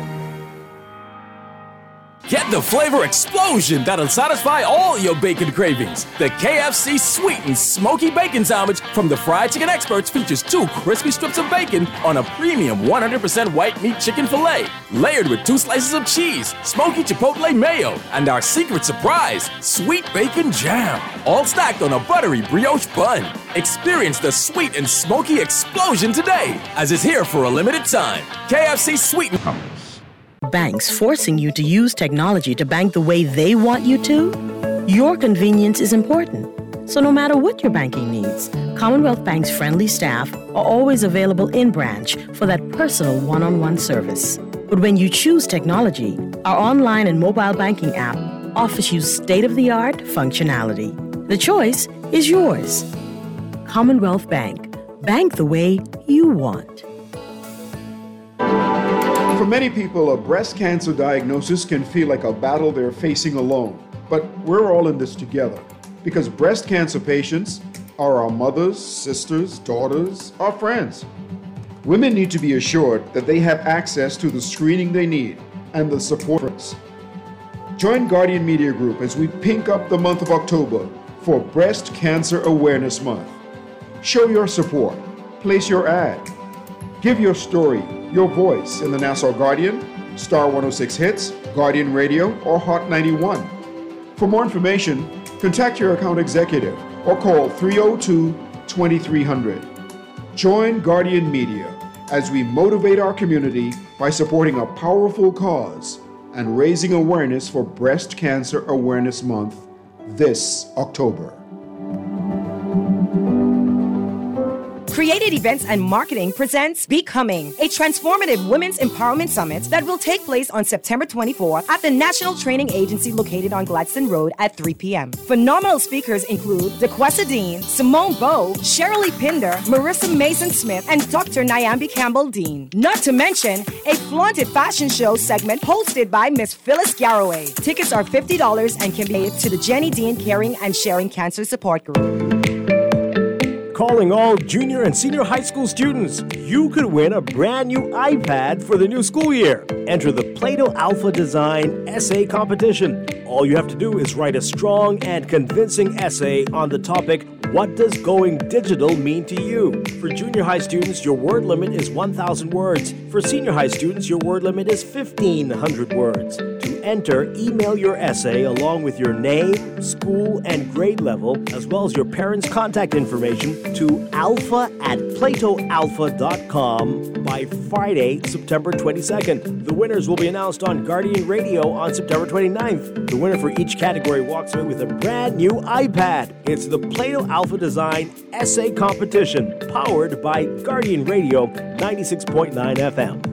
Get the flavor explosion that'll satisfy all your bacon cravings. The K F C Sweet and Smoky Bacon Sandwich from the Fried Chicken Experts features two crispy strips of bacon on a premium one hundred percent white meat chicken filet, layered with two slices of cheese, smoky chipotle mayo, and our secret surprise, sweet bacon jam, all stacked on a buttery brioche bun. Experience the sweet and smoky explosion today, as it's here for a limited time. K F C Sweet and... Banks forcing you to use technology to bank the way they want you to? Your convenience is important. So no matter what your banking needs, Commonwealth Bank's friendly staff are always available in branch for that personal one-on-one service. But when you choose technology, our online and mobile banking app offers you state-of-the-art functionality. The choice is yours. Commonwealth Bank. Bank the way you want. For many people, a breast cancer diagnosis can feel like a battle they're facing alone. But we're all in this together, because breast cancer patients are our mothers, sisters, daughters, our friends. Women need to be assured that they have access to the screening they need and the support. Join Guardian Media Group as we pink up the month of October for Breast Cancer Awareness Month. Show your support. Place your ad. Give your story, your voice in the Nassau Guardian, Star one oh six Hits, Guardian Radio, or Hot ninety-one. For more information, contact your account executive or call three oh two, two three hundred. Join Guardian Media as we motivate our community by supporting a powerful cause and raising awareness for Breast Cancer Awareness Month this October. Created Events and Marketing presents Becoming, a transformative women's empowerment summit that will take place on September twenty-fourth at the National Training Agency located on Gladstone Road at three p.m. Phenomenal speakers include DeQuesta Dean, Simone Bowe, Shirley Pinder, Marissa Mason-Smith, and Doctor Nyambi Campbell-Dean. Not to mention a flaunted fashion show segment hosted by Miss Phyllis Garraway. Tickets are fifty dollars and can be paid to the Jenny Dean Caring and Sharing Cancer Support Group. Calling all junior and senior high school students, you could win a brand new iPad for the new school year. Enter the Play-Doh Alpha Design Essay Competition. All you have to do is write a strong and convincing essay on the topic, what does going digital mean to you? For junior high students, your word limit is one thousand words. For senior high students, your word limit is fifteen hundred words. To To enter, email your essay along with your name, school, and grade level, as well as your parents' contact information to alpha at plato alpha dot com by Friday, September twenty-second. The winners will be announced on Guardian Radio on September twenty-ninth. The winner for each category walks away with a brand new iPad. It's the Plato Alpha Design Essay Competition, powered by Guardian Radio ninety-six point nine F M.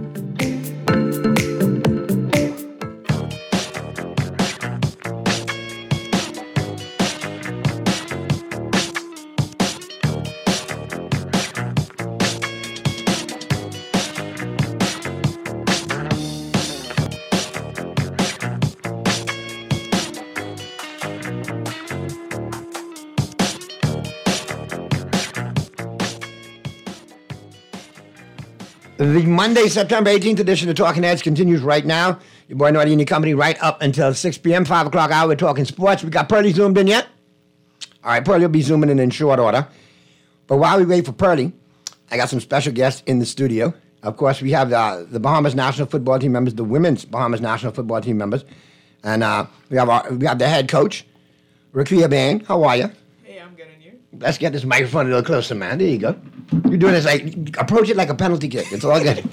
The Monday, September eighteenth edition of Talking Heads continues right now. Your boy Naughty and your company right up until six p.m., five o'clock hour. We're talking sports. We got Pearlie zoomed in yet? All right, Pearlie will be zooming in in short order. But while we wait for Pearlie, I got some special guests in the studio. Of course, we have uh, the Bahamas national football team members, the women's Bahamas national football team members. And uh, we have our, we have the head coach, Rakia Bain. How are you? Hey, I'm good, and you? Let's get this microphone a little closer, man. There you go. You're doing this like, approach it like a penalty kick. It's all good.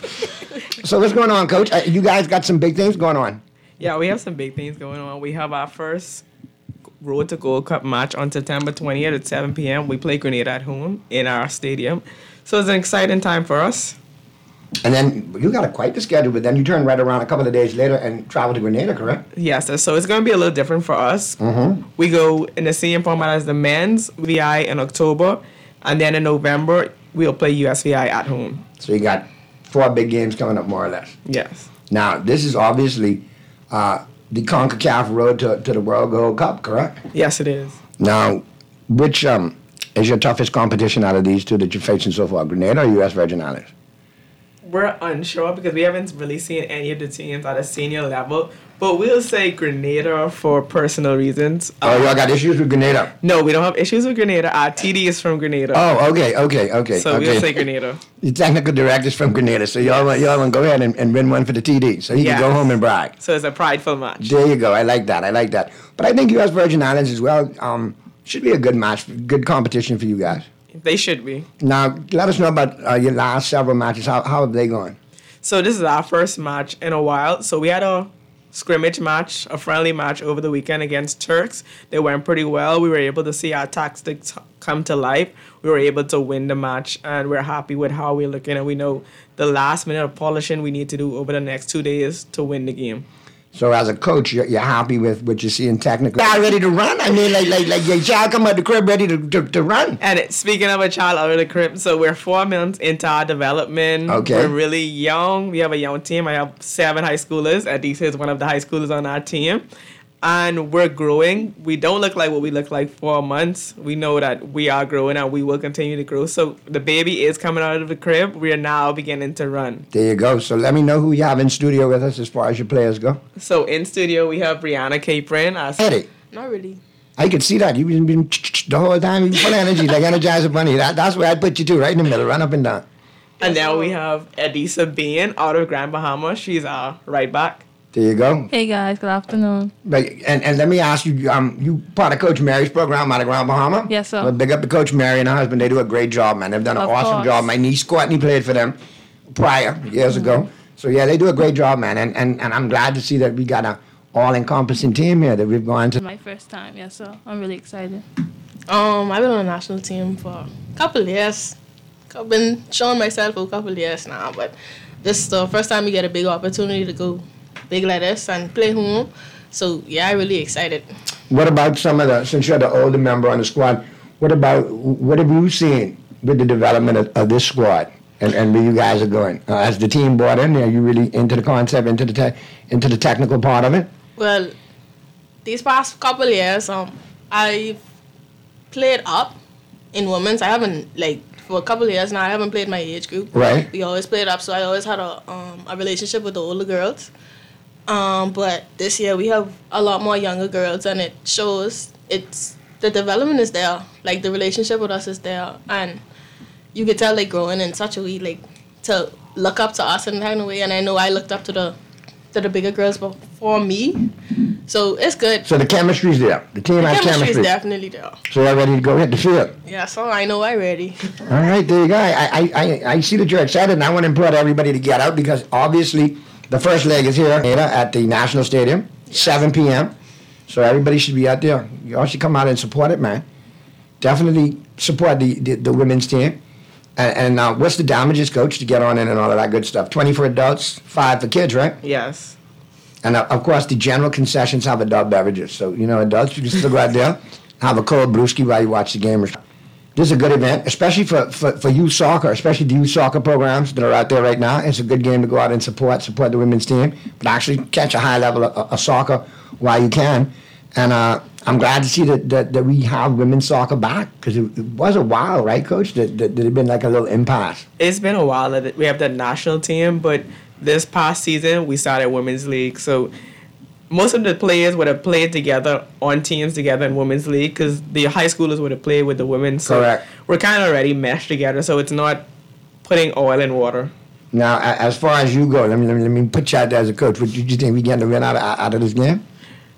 So what's going on, Coach? Uh, you guys got some big things going on. Yeah, we have some big things going on. We have our first Road to Gold Cup match on September twentieth at seven p.m. We play Grenada at home in our stadium. So it's an exciting time for us. And then you got a quite the schedule, but then you turn right around a couple of days later and travel to Grenada, correct? Yes, so it's going to be a little different for us. Mm-hmm. We go in the same format as the men's V I in October, and then in November, we'll play U S V I at home. So you got four big games coming up, more or less. Yes. Now, this is obviously uh, the CONCACAF road to, to the World Gold Cup, correct? Yes, it is. Now, which um, is your toughest competition out of these two that you're facing so far, Grenada or U S Virgin Islands? We're unsure because we haven't really seen any of the teams at a senior level, but we'll say Grenada for personal reasons. Oh, y'all got issues with Grenada? No, we don't have issues with Grenada. Our T D is from Grenada. Oh, okay, okay, okay. So okay. we'll say Grenada. The technical director's from Grenada, so y'all, want, y'all want to go ahead and, and win one for the T D, so he Yes. can go home and brag. So it's a prideful match. There you go. I like that. I like that. But I think U S Virgin Islands as well um, should be a good match, good competition for you guys. They should be. Now, let us know about uh, your last several matches. How, how have they gone? So this is our first match in a while. So we had a scrimmage match, a friendly match over the weekend against Turks. They went pretty well. We were able to see our tactics come to life. We were able to win the match, and we're happy with how we're looking. And we know the last minute of polishing we need to do over the next two days to win the game. So as a coach, you're, you're happy with what you're seeing technically? Y'all ready to run? I mean, like like like your child come out the crib ready to, to, to run. And it, speaking of a child out of the crib, so we're four months into our development. Okay. We're really young. We have a young team. I have seven high schoolers. Adisa is one of the high schoolers on our team. And we're growing. We don't look like what we look like four months. We know that we are growing and we will continue to grow. So the baby is coming out of the crib. We are now beginning to run. There you go. So let me know who you have in studio with us as far as your players go. So in studio, we have Brianna Capron. As Eddie. Not really. I could see that. You've been, been the whole time. You're full of energy, like Energizer Bunny. That, that's where I'd put you to, right in the middle, run up and down. And now we have Adisa Bean out of Grand Bahama. She's our right back. There you go. Hey guys, good afternoon. But, and, and let me ask you, um, you part of Coach Mary's program out of Grand Bahama? Yes, sir. Well, big up to Coach Mary and her husband. They do a great job, man. They've done an Of awesome course. job. My niece Courtney played for them prior, years Mm-hmm. ago. So, yeah, they do a great job, man. And, and, and I'm glad to see that we got a all-encompassing team here that we've gone to. My first time, yes, sir. I'm really excited. Um, I've been on the national team for a couple of years. I've been showing myself for a couple of years now, but this is the first time we get a big opportunity to go big like this and play home. So, yeah, I'm really excited. What about some of the, since you're the older member on the squad, what about, what have you seen with the development of, of this squad and, and where you guys are going? Uh, as the team bought in, are you really into the concept, into the te- into the technical part of it? Well, these past couple of years, um, I've played up in women's. I haven't, like, for a couple of years now, I haven't played my age group. Right. We always played up, so I always had a um, a relationship with the older girls. Um, but this year we have a lot more younger girls, and it shows it's the development is there. Like the relationship with us is there, and you can tell they growing in such a way, like to look up to us in that kind of way. And I know I looked up to the to the bigger girls for me. So it's good. So the chemistry's there. The team The has chemistry chemistry. is definitely there. So you're ready to go hit the field. Yeah, so I know I'm ready. All right, there you go. I, I, I, I see that you're excited, and I want to implore everybody to get out because obviously the first leg is here at the National Stadium, seven p.m. So everybody should be out there. You all should come out and support it, man. Definitely support the, the, the women's team. And, and uh, what's the damages, Coach, to get on in and all of that good stuff? twenty for adults, five for kids, right? Yes. And uh, of course, the general concessions have adult beverages. So, you know, adults, you can still go out there, have a cold brewski while you watch the game. This is a good event, especially for, for, for youth soccer, especially the youth soccer programs that are out there right now. It's a good game to go out and support, support the women's team, but actually catch a high level of, of soccer while you can. And uh, I'm glad to see that, that, that we have women's soccer back because it, it was a while, right, Coach, that, that, that it had been like a little impasse. It's been a while that we have the national team, but this past season we started women's league. So most of the players would have played together on teams together in women's league because the high schoolers would have played with the women. So Correct. We're kind of already meshed together, so it's not putting oil in water. Now, a- as far as you go, let me, let me, let me put you out there as a coach. What do you think we get to win out of, out of this game?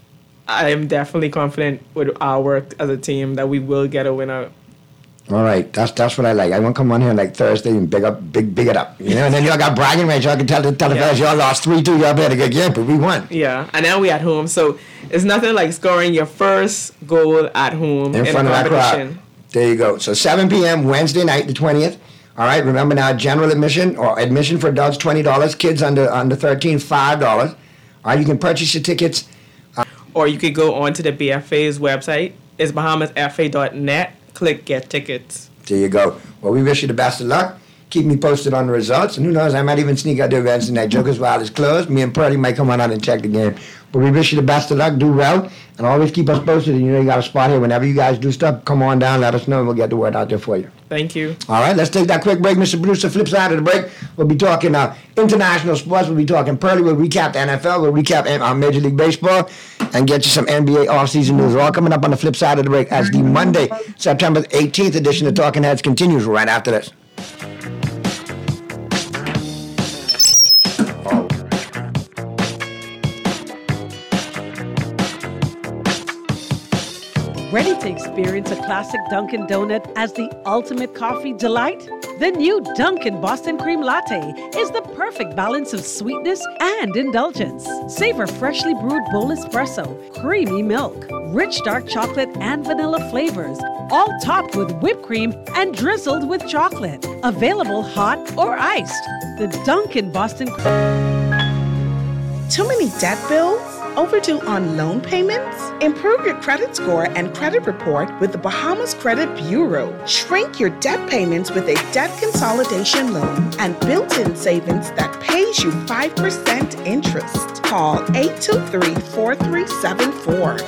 I'm definitely confident with our work as a team that we will get a winner. All right, that's that's what I like. I want to come on here like Thursday and big up, big big it up, you know. And then y'all got bragging rights. Y'all can tell the tell the Yeah. fellas y'all lost three two. Y'all better good game, but we won Yeah, and now we at home, so it's nothing like scoring your first goal at home in in, front a of that competition. crowd. There you go. So seven p.m. Wednesday night, the twentieth. All right. Remember now, general admission or admission for adults twenty dollars. Kids under under thirteen five dollars. All right. You can purchase your tickets. Or you could go onto the B F A's website. It's bahamas f a dot net. Click get tickets. There you go. Well, we wish you the best of luck. Keep me posted on the results. And who knows, I might even sneak out the events tonight. Joker's Wild is closed. Me and Purdy might come on out and check the game. But we wish you the best of luck. Do well. And always keep us posted. And you know you got a spot here. Whenever you guys do stuff, come on down. Let us know and we'll get the word out there for you. Thank you. All right, let's take that quick break, Mister Producer. Flip side of the break, we'll be talking uh, international sports. We'll be talking Purdy. We'll recap the N F L. We'll recap uh, Major League Baseball and get you some N B A offseason news. All coming up on the flip side of the break as the Monday, September eighteenth edition of Talking Heads continues right after this. Ready to experience a classic Dunkin' Donut as the ultimate coffee delight? The new Dunkin' Boston Cream Latte is the perfect balance of sweetness and indulgence. Savor freshly brewed bowl espresso, creamy milk, rich dark chocolate and vanilla flavors, all topped with whipped cream and drizzled with chocolate. Available hot or iced. The Dunkin' Boston Too many debt bills? Overdue on loan payments? Improve your credit score and credit report with the Bahamas Credit Bureau. Shrink your debt payments with a debt consolidation loan and built-in savings that pays you five percent interest. Call eight two three, four three seven four.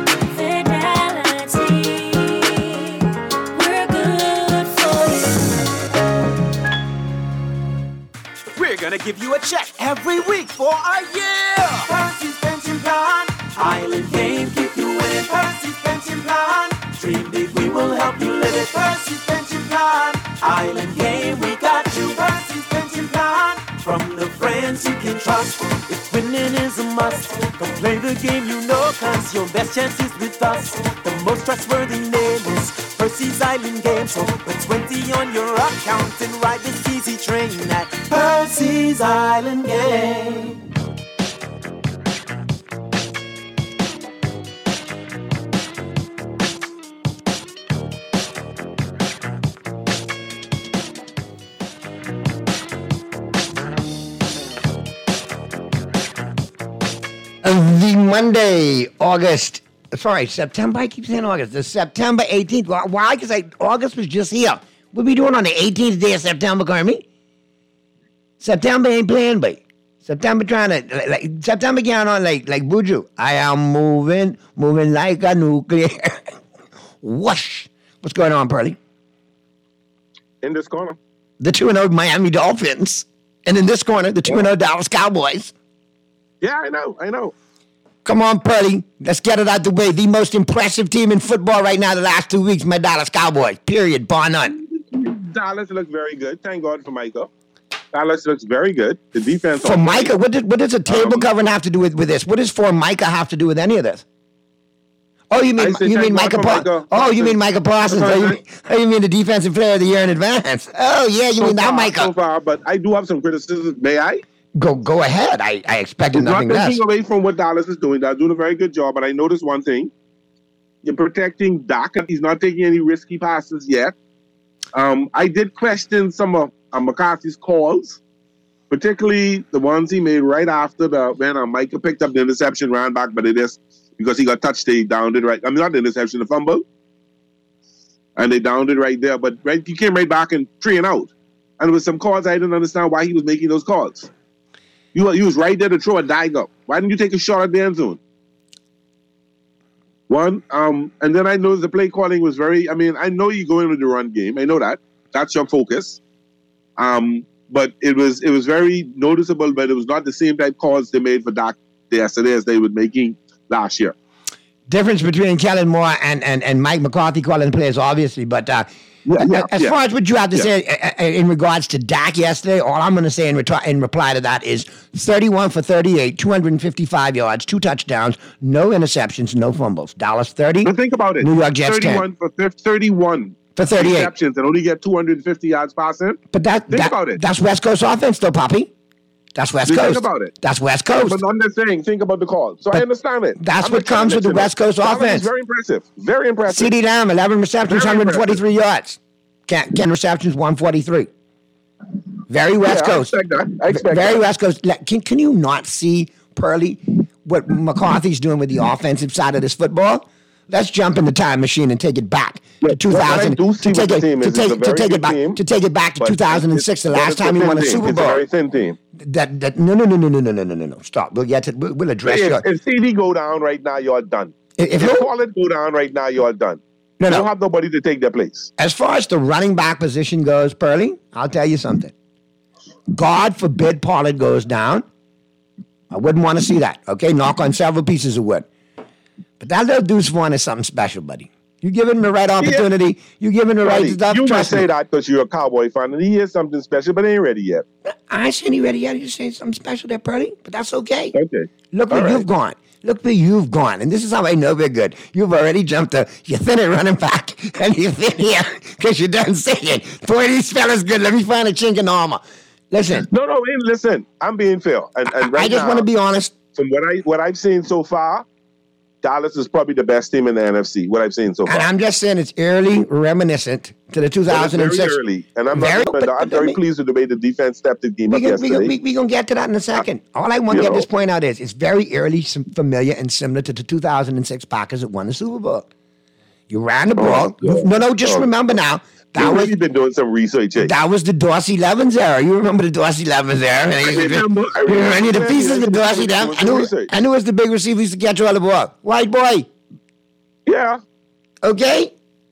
We're gonna give you a check every week for a year. Percy's Pension Plan. Island Game, keep you winning. Percy's Pension Plan. Dream big, we will help you live it. Percy's Pension Plan. Island Game, we got you. Percy's Pension Plan. From the friends you can trust. If winning is a must, come play the game you know, cause your best chance is with us. The most trustworthy name is Percy's Island Game. So put twenty on your account and ride this easy train at Percy's Island Game. The Monday, August, sorry, September, I keep saying August, the September eighteenth. Why? Because like, August was just here. What we doing on the eighteenth day of September, Kermit? September ain't playing, but September trying to, like, like September getting on like, like Buju. I am moving, moving like a nuclear. Whoosh. What's going on, Pearly? In this corner. The two and oh Miami Dolphins. And in this corner, the two and oh Dallas Cowboys. Yeah, I know, I know. Come on, Purdy. Let's get it out the way. The most impressive team in football right now the last two weeks, my Dallas Cowboys. Period. Bar none. Dallas looks very good. Thank God for Michael. Dallas looks very good. The defense. For Micah, what, did, what does a table um, covering have to do with, with this? What does for Micah have to do with any of this? Oh, you mean you mean Micah Parsons? Oh, you mean Micah Parsons? Oh, you mean, oh, you mean the defensive player of the year in advance? Oh, yeah, you so mean that far, Micah? So far, but I do have some criticism. May I? Go go ahead. I, I expected nothing Not less. taking away from what Dallas is doing. They're doing a very good job, but I noticed one thing. You're protecting Dak. He's not taking any risky passes yet. Um, I did question some of uh, McCarthy's calls, particularly the ones he made right after the when uh, Micah picked up the interception, ran back, but it is because he got touched, they downed it right. I mean, not the interception, the fumble. And they downed it right there. But right, he came right back and three and out. And there was some calls I didn't understand why he was making those calls. You, you was right there to throw a dime up. Why didn't you take a shot at the end zone? One, um, and then I noticed the play calling was very, I mean, I know you go in with the run game. I know that. That's your focus. Um, but it was it was very noticeable, but it was not the same type calls they made for Dak yesterday as they were making last year. Difference between Kellen Moore and, and, and Mike McCarthy calling plays, obviously, but uh, yeah, yeah, as yeah. far as what you have to yeah. say uh, in regards to Dak yesterday, all I'm going to say in, retri- in reply to that is thirty-one for thirty-eight, two hundred fifty-five yards, two touchdowns, no interceptions, no fumbles. Dallas thirty. But think about it. New York Jets thirty-one ten. For thirty-one for thirty-eight receptions and only get two hundred fifty yards passing. But that, think that, about it. That's West Coast offense, though, Poppy. That's West Think Coast. about it. That's West Coast. But I'm just saying, think about the call. So but I understand it. That's I'm what comes with the West Coast Dallas offense. Is very impressive. Very impressive. CeeDee Lamb, eleven receptions, Very one hundred forty-three yards. Ken, Ken receptions, one forty-three. Very West yeah, Coast. I expect that. I expect Very that. West Coast. Can, can you not see, Pearly, what McCarthy's doing with the offensive side of this football? Let's jump in the time machine and take it back to two thousand. To take it, to take, to take it back, to take it back to two thousand six, the last time he won a Super Bowl. It's a very thin team. That that no no no no no no no no no no. Stop. We'll get to. We'll, we'll address If, your. if CeeDee go down right now, you're done. If, If if Pollard go down right now, you're done. No, you no. don't have nobody to take their place. As far as the running back position goes, Pearly, I'll tell you something. God forbid Pollard goes down. I wouldn't want to see that. Okay, knock on several pieces of wood. But that little Deuce Vaughn is something special, buddy. You give him the right opportunity. Yeah. You give him the Buddy, right stuff. You trust must say me. that because you're a Cowboy fan, and he is something special, but he ain't ready yet. I ain't saying he ready yet. You're saying something special there, Pearly, but that's okay. Okay. Look All where right. you've gone. Look where you've gone. And this is how I know we're good. You've already jumped a, you're thin at running back, and you're thin here because you're done saying, boy, these fellas good. Let me find a chink in armor. Listen. No, no, wait, listen. I'm being fair. And, and right I just now, want to be honest. From what I what I've seen so far, Dallas is probably the best team in the N F C. What I've seen so far. And I'm just saying it's eerily reminiscent to the two thousand six. Very early, and I'm Very- not. but- I'm but very me- pleased with the way the defense stepped the game We up can, we, yesterday. can, we, we gonna get to that in a second. All I want to You get know. this point out is it's very early, sim- familiar, and similar to the two thousand six Packers that won the Super Bowl. You ran the ball. God. no, no, just Oh. remember now. That You've was really been doing some research. eh? that was the Dorsey Levens era. You remember the Dorsey Levens era? I remember. I You remember any of the remember. pieces of Dorsey It Levens? was I knew, research. I knew it was the big receiver who used to catch all the ball. White boy. Yeah. Okay.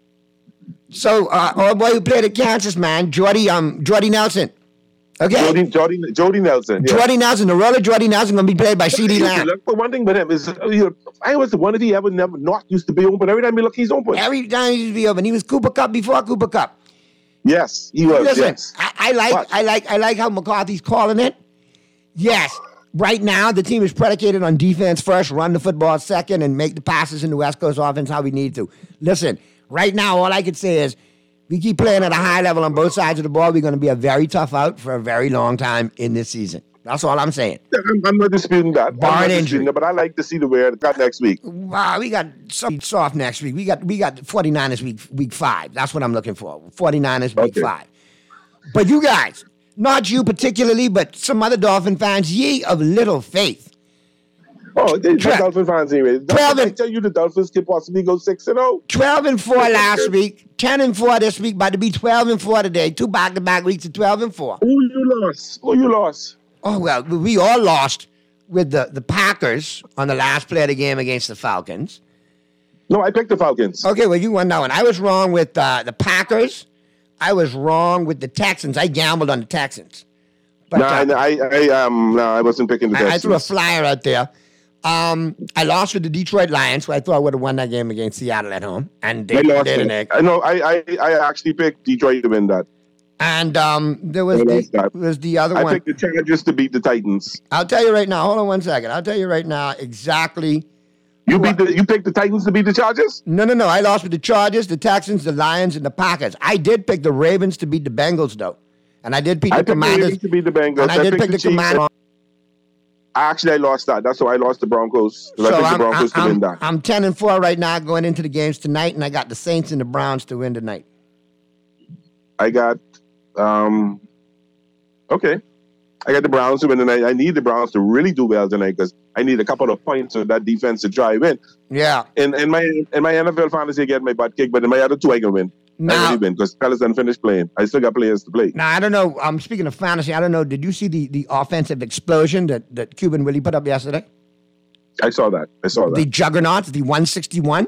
So, uh, old boy who played at Kansas, man, Jordy, um, Jordy Nelson. Okay. Jody, Jody, Jody Nelson. Yeah. Jordy Nelson, the role of Jordy Nelson going to be played by CeeDee Lamb. Look, but one thing with him is, uh, you know, I was the one that he ever never not used to be open. Every time you look, he's open. Every time he used to be open. He was Cooper Cup before Cooper Cup. Yes, he was. Listen, yes. I, I like But- I like I like how McCarthy's calling it. Yes. Right now, the team is predicated on defense first, run the football second, and make the passes in the West Coast offense how we need to. Listen, right now, all I can say is we keep playing at a high level on both sides of the ball. We're going to be a very tough out for a very long time in this season. That's all I'm saying. I'm, I'm not disputing that. Barring I'm not injury. disputing that, but I like to see the way it got next week. Wow, we got something soft next week. We got we got 49ers week week five. That's what I'm looking for. 49ers week Okay. five. But you guys, not you particularly, but some other Dolphin fans, ye of little faith. Oh, the, the Twelve- Dolphin fans anyway. twelve I and- tell you, the Dolphins could possibly go six and zero. twelve and four last week, ten and four this week, about to be twelve and four today. Two back-to-back weeks of twelve and four. Who you lost? Who you lost? Oh, well, we all lost with the, the Packers on the last play of the game against the Falcons. No, I picked the Falcons. Okay, well, you won that one. I was wrong with uh, the Packers. I was wrong with the Texans. I gambled on the Texans. But no, uh, I, I, I, um, no, I wasn't picking the I, I Texans. threw a flyer out there. Um, I lost with the Detroit Lions, so I thought I would have won that game against Seattle at home. And they I lost did an it. egg. I know. I, I, I actually picked Detroit to win that. And um, there was I the, lost that. was the other I one. picked the Chargers to beat the Titans. I'll tell you right now. Hold on one second. I'll tell you right now exactly. You beat the you picked the Titans to beat the Chargers? No, no, no. I lost with the Chargers, the Texans, the Lions, and the Packers. I did pick the Ravens to beat the Bengals, though, and I did pick I the picked the Commanders Ravens to beat the Bengals. And I, I did picked pick the the Chiefs. Commanders. Actually, I lost that. That's why I lost the Broncos. I So picked the I'm, Broncos I'm, to win I'm, that. I'm ten and four right now going into the games tonight, and I got the Saints and the Browns to win tonight. I got, um, okay. I got the Browns to win tonight. I need the Browns to really do well tonight because I need a couple of points of that defense to drive in. Yeah. In in my in my N F L fantasy, I get my butt kicked, but in my other two, I can win. Now- I really win because fellas didn't finish playing. I still got players to play. Now I don't know. I'm um, speaking of fantasy. I don't know. Did you see the, the offensive explosion that, that Cuban Willie put up yesterday? I saw that. I saw that. The juggernauts, the one sixty-one.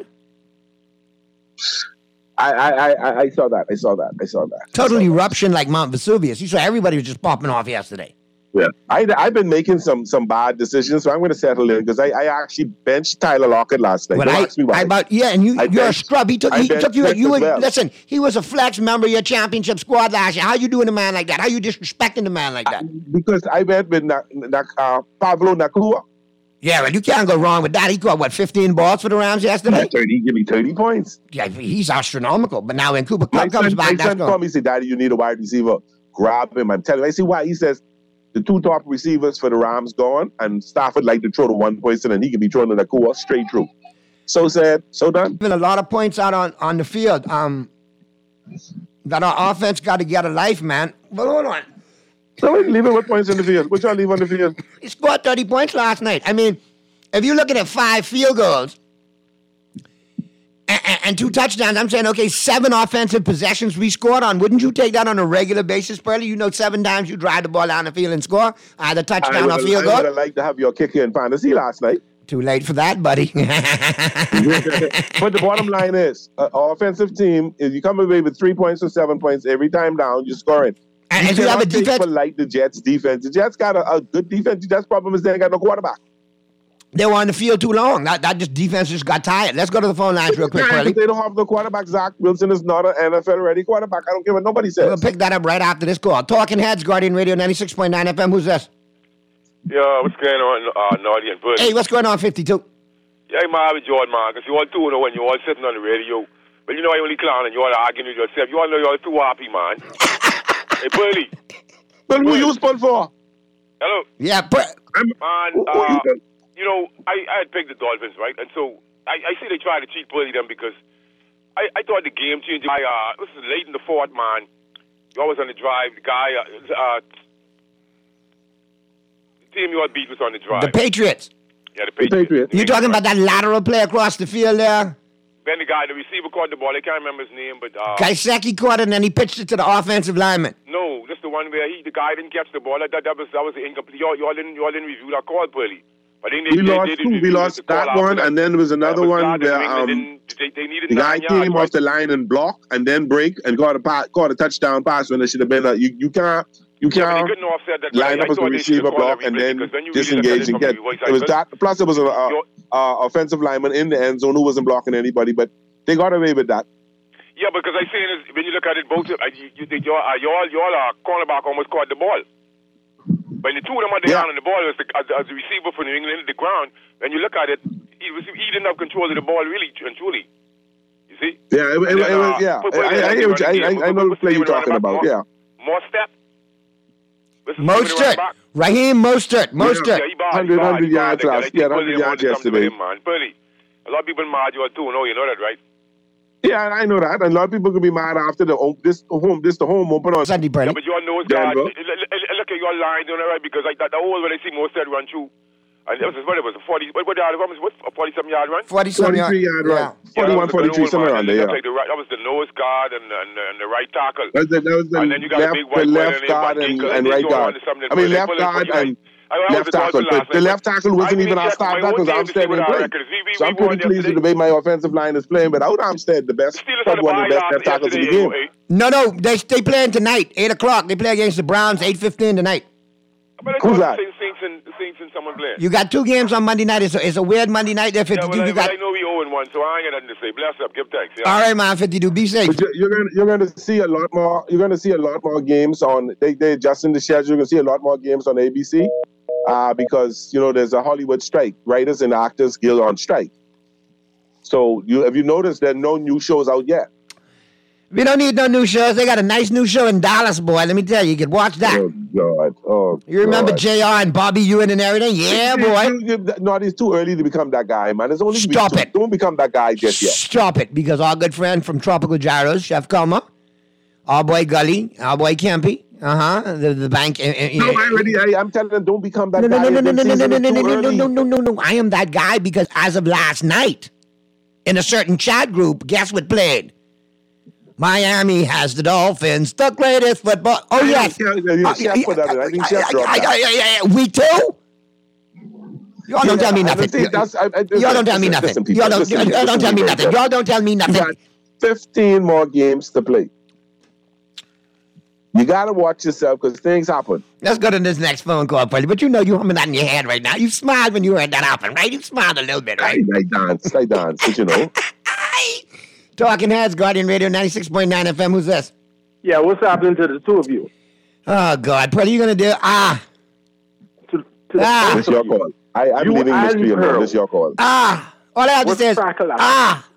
I, I, I, I saw that. I saw that. I saw that. Total eruption like Mount Vesuvius. You saw everybody was just popping off yesterday. Yeah, I, I've been making some some bad decisions, so I'm going to settle in because I, I actually benched Tyler Lockett last night. But Don't I, ask me why. I about yeah, and you I you're benched- a scrub. He took I he benched took you. Smith You as were, well. listen. He was a flex member of your championship squad last year. How you doing a man like that? How you disrespecting the man like that? Because I went with Na, Na, uh, Pablo Nakua. Yeah, well, you can't go wrong with that. He caught what fifteen balls for the Rams yesterday. thirty, give me thirty points. Yeah, he's astronomical. But now when Cooper My Cup comes son, back, my that's son going. called me and said, Daddy, you need a wide receiver. Grab him. I'm telling you. I see why. He says the two top receivers for the Rams gone, and Stafford like to throw to one person, and he can be throwing to Nakua straight through. So said, so done. Been a lot of points out on, on the field. Um, that our offense got to get a life, man. But hold on. So wait, leave it with points in the field. What y'all leave on the field? He scored thirty points last night. I mean, if you're looking at five field goals and, and, and two touchdowns, I'm saying, okay, seven offensive possessions we scored on. Wouldn't you take that on a regular basis, Pearly? You know, seven times you drive the ball down the field and score, either I touchdown would or have field goal. liked to have your kicker in fantasy last night. Too late for that, buddy. But the bottom line is, uh, our offensive team, if you come away with three points or seven points every time down, you're scoring. And you if you have a cannot take defense- for like the Jets' defense. The Jets got a, a good defense. The Jets' problem is they ain't got no quarterback. They were on the field too long. That, that just defense just got tired. Let's go to the phone lines real quick, Right, Pearly. but they don't have the quarterback. Zach Wilson is not an N F L-ready quarterback. I don't care what nobody says. We'll pick that up right after this call. Talking Heads, Guardian Radio ninety-six point nine F M. Who's this? Yeah, what's going on, uh, Naughty and Buddy? Hey, what's going on, fifty-two? Yeah, I'm Harvey Jordan, man, because you all two know when you all sitting on the radio. But you know, I only clown and you all arguing with yourself. You all know you're too happy, man. Hey, Buddy. But who you spun for? Hello? Yeah, but... Man, uh, you know, I, I had picked the Dolphins, right? And so I, I see they try to cheat Buddy them because I, I thought the game changed. I, uh, this is late in the fourth, man. You always on the drive. The guy, uh, uh, the team you all beat was on the drive. The Patriots. Yeah, the Patriots. You talking about that lateral play across the field there? Then the guy, the receiver caught the ball. I can't remember his name, but uh, Kaiseki caught it and then he pitched it to the offensive lineman. no, just the one where he, the guy didn't catch the ball. That, that, that was that was incomplete. Y'all, y'all didn't, y'all didn't review that call, Pearly. But then they, We they, lost they, they, two. they, We they, lost the call that after one, that. and then there was another was one bad. where They um, didn't- they, they needed the guy nine yards, came right? off the line and blocked, and then break and caught a pa- caught a touchdown pass when it should have been a. You, you can't you Yeah, but they can't couldn't offset that. line I up as a thought they should receiver have called block that and replay then because when you really look at disengage it and from get. the voice It was side, that. Plus, it was a, a, a offensive lineman in the end zone who wasn't blocking anybody, but they got away with that. Yeah, because I saying is when you look at it, both uh, you, you, you, y'all, uh, y'all, y'all uh, cornerback almost caught the ball. When the two of them on the Yeah. ground and the ball was the, as, as the receiver for New England hit the ground, when you look at it, he was he didn't have control of the ball really and truly. You see? Yeah, it, it, And it then, was. uh, Yeah, put- put it I, in I, the hear what you- I, running I, game. I know the What's play the you're name of the talking running about. back? Yeah. More step. What's the name of the running Mostert. back? Raheem Mostert. Mostert. Yeah, he bad, one hundred, he bad, one hundred he bad, yards the guy. last. I think Yeah, Pearly one hundred wants yards to come to yesterday. him, man. Pearly, a lot of people mad you all too. No, you know that, right? Yeah, I know that. And a lot of people could be mad after the home, this home, this the home open on Sunday, Yeah, but you all know God. Denver. Look look at your line, you know, right? Because I that the whole when I see most said run through, and it was what it was a forty. What what the other one was? What a forty-seven yard run? forty-seven yard. forty-three yard run. Yeah, forty-one, that was the forty-three, goal, somewhere man. around there. That Yeah. was the right- that was the nose guard and and, and the right tackle. That was the, that was the And then you got a left, big the white boy left and a guard white and, ankle, and and they right go on guard. to something I mean, that left bullet- guard bullet- and I- I was left the tackle. Dolphin But last the night, left but tackle I wasn't didn't even our check start my tackle. own So game to see Armstead what didn't our play. record is. We- we- So I'm we won pretty pleased with yesterday. the way my offensive line is playing. But out Armstead, the best, Steelers probably on one of the the bye best left tackles in the yesterday, game. eh? No, no, they they playing tonight, eight o'clock. They play against the Browns, eight fifteen tonight. But I Who's thought that? the Saints and the Saints and someone playing. You got two games on Monday night. It's a, it's a weird Monday night there, Yeah, fifty-two. well, I, you got well, I know we own, and one, so I ain't got nothing to say. Bless up. Give thanks. Yeah. All right, man. fifty-two. Be safe. But you're, you're gonna you're gonna see a lot more. You're gonna see a lot more games on. They they adjusting the schedule. You're gonna see a lot more games on A B C, uh, because you know there's a Hollywood strike. Writers and Actors Guild on strike. So you have you noticed there are no new shows out yet? We don't need no new shows. They got a nice new show in Dallas, boy. Let me tell you, you could watch that. Oh God! Oh, you remember God. J R and Bobby Ewan and everything? Yeah, boy. No, it's too early to become that guy, man. It's only Stop week it. Two. Don't become that guy just yet. Stop it, because our good friend from Tropical Gyros, Chef Coma, our boy Gully, our boy Campy, uh-huh, the, the bank. Uh, uh, No, I already, I, I'm telling them, don't become that no, no, guy. no, no, no, The no, no, no, season no, is no, too no, no, early. no, no, no, no. I am that guy because as of last night, in a certain chat group, guess what played? Miami has the Dolphins, the greatest football. Oh, yes. Yeah, yeah, yeah, Uh, Chef put that in. I think Chef dropped I- I- that. I- I- I- Week two? Y'all don't tell me Yeah, I nothing. think that's- I- I- Y'all don't tell me listen, nothing. listen, people, Y'all don't listen, y'all don't listen, tell me people. nothing. Y'all don't tell me You nothing. got fifteen more games to play. You gotta watch yourself because things happen. Let's go to this next phone call, buddy. But you know you humming that in your head right now. You smiled when you heard that happen, right? You smiled a little bit, right? I, I dance, I dance, but you know. Talking Heads, Guardian Radio ninety-six point nine F M. Who's this? Yeah, what's happening to the two of you? Oh, God. What are you going to do? Ah. ah. This is your call. I, I'm You leaving and mystery alone. Pearl. This is your call. Ah. All I have to What's say is, crackle at? ah.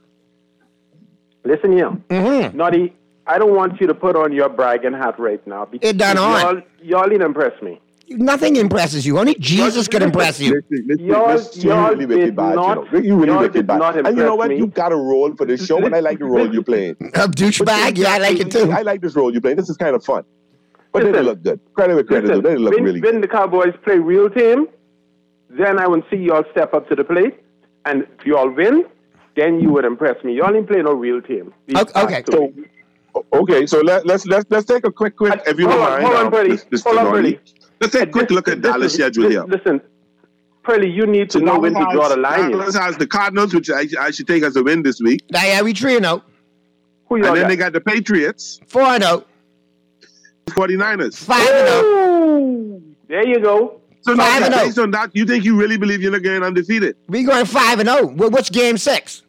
Listen here. Mm-hmm. Naughty, I don't want you to put on your bragging hat right now. Because It done on. Y'all, y'all didn't impress me. Nothing impresses you. Only Jesus can impress you. Listen, listen, Y'all- listen, you y'all really make it did bad, not- you know. You really y'all make did it bad. not And you know impress what? me. You got a role for this show, and I like the role you're playing. A douchebag? Yeah, I like it too. I like this role you're playing. This is kind of fun. But they Listen. look good. Credit where credit Listen, due. They look when, really good. when the Cowboys play real team, then I will see y'all step up to the plate. And if y'all win, then you would impress me. Y'all didn't play no real team. These Okay, past so two. okay, so let, let's let's let's take a quick quick if you Hold don't on, mind. hold on, um, Pearly. this- this Hold on, Denali. Pearly. Let's take a quick look at Dallas' schedule here. Listen, Pearly, you need to So know when to Dallas draw has- the line. Dallas has the Cardinals, which I, I should take as a win this week. Yeah, yeah, we three and oh. Who And y'all then got? they got the Patriots, Four and oh. forty-niners. Five and oh. Ooh, there you go. So now, Five and oh. based on that, you think you really believe you're not going undefeated? We going five and oh. Wh- What's game six?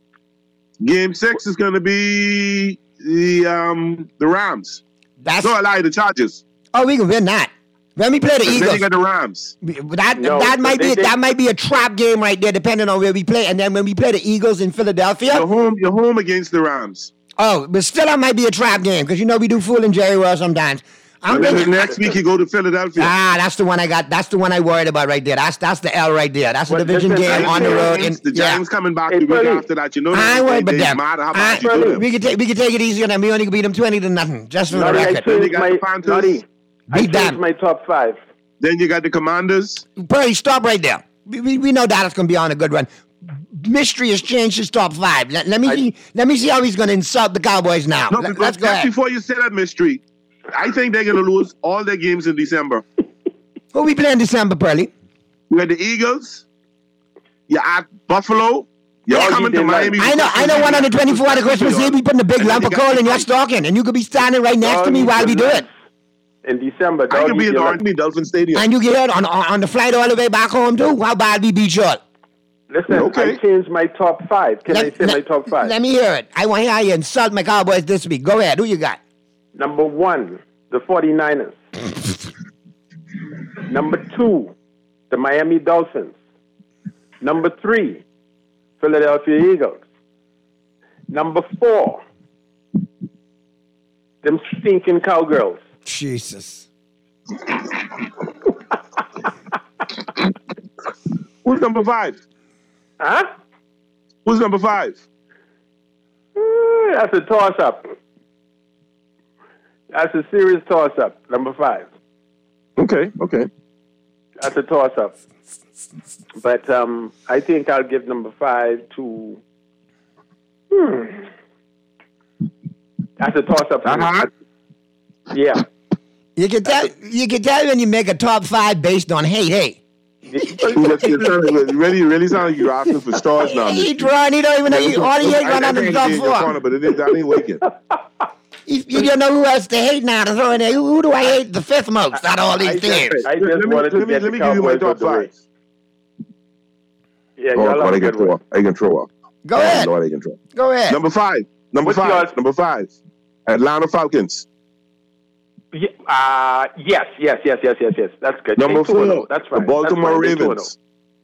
Game six is going to be the um the Rams. That's no, I lie, the Chargers. Oh, we can win that. Let me play the And then Eagles. you got the Rams. That No, that might they- be they- that might be a trap game right there, depending on where we play. And then when we play the Eagles in Philadelphia, You're home. You're home against the Rams. oh, but still, that might be a trap game because you know we do fooling Jerry World sometimes. I'm And then thinking, next week you go to Philadelphia. ah, that's the one I got. That's the one I worried about right there. That's that's the L right there. That's a Well, division listen, game the on the road. Giants- In, the Giants coming back the week Freddie. after that. You know, I they, ain't worried they, about they them. mad how I- bad you do them. we can take we can take it easy on them. We only can beat them twenty to nothing, just for the Naughty, I record. Then you changed got my, the Panthers. Naughty, I Beat changed them. my top five. Then you got the Commanders. Perry, stop right there. We, we, we know Dallas going to be on a good run. Mystery has changed his top five. Let, let me see. Let me see how he's going to insult the Cowboys now. No, Let, because let's go just ahead. before you say that mystery, I think they're going to lose all their games in December. Who we play in December, Pearly? You got the Eagles. You're at Buffalo. You're Doggy coming to didn't Miami. I know. I know. One on the twenty-fourth of Christmas Eve, we putting a big And then lump you of got coal in your Detroit. stocking, and you could be standing right next to me Doggy while we do didn't. it. In December, I dog, could be you in feel like- Army Dolphin Stadium. And you get out on, on on the flight all the way back home too. How bad we beat y'all? Listen, Okay. I changed my top five. Can Let- I say let- my top five? Let me hear it. I want to hear you insult my Cowboys this week. Go ahead. Who you got? Number one, the forty-niners. Number two, the Miami Dolphins. Number three, Philadelphia Eagles. Number four, them stinking cowgirls. Jesus. Who's number five? Huh? Who's number five? Eh, That's a toss-up. That's a serious toss-up. Number five. Okay, okay. That's a toss-up. But um, I think I'll give number five to. Hmm. That's a toss-up. for me. Uh-huh. Yeah. You can tell. You can tell when you make a top five based on hate. Hey, You look- you sound like- you really, really sound like you're asking for stars now. he drawing. He don't even know. He, all he hate going on the top four. But it is, I ain't waking. You, you don't know who else to hate now to throw in there. Who, who do I hate the fifth most out of all these I teams? just, I Let just me, wanted to let me, get let me the give you my Cowboys top out the way. five. Yeah, Oh, y'all God, have I a can good throw one. up. I can throw up. Go Oh, ahead. Lord, I can try. Go ahead. Number five. Number What's five. yours? Number five. Atlanta Falcons. Yeah, uh, yes, yes, yes, yes, yes, yes. That's good. Number They two and four. oh. That's The right. Baltimore That's right. They two and Ravens.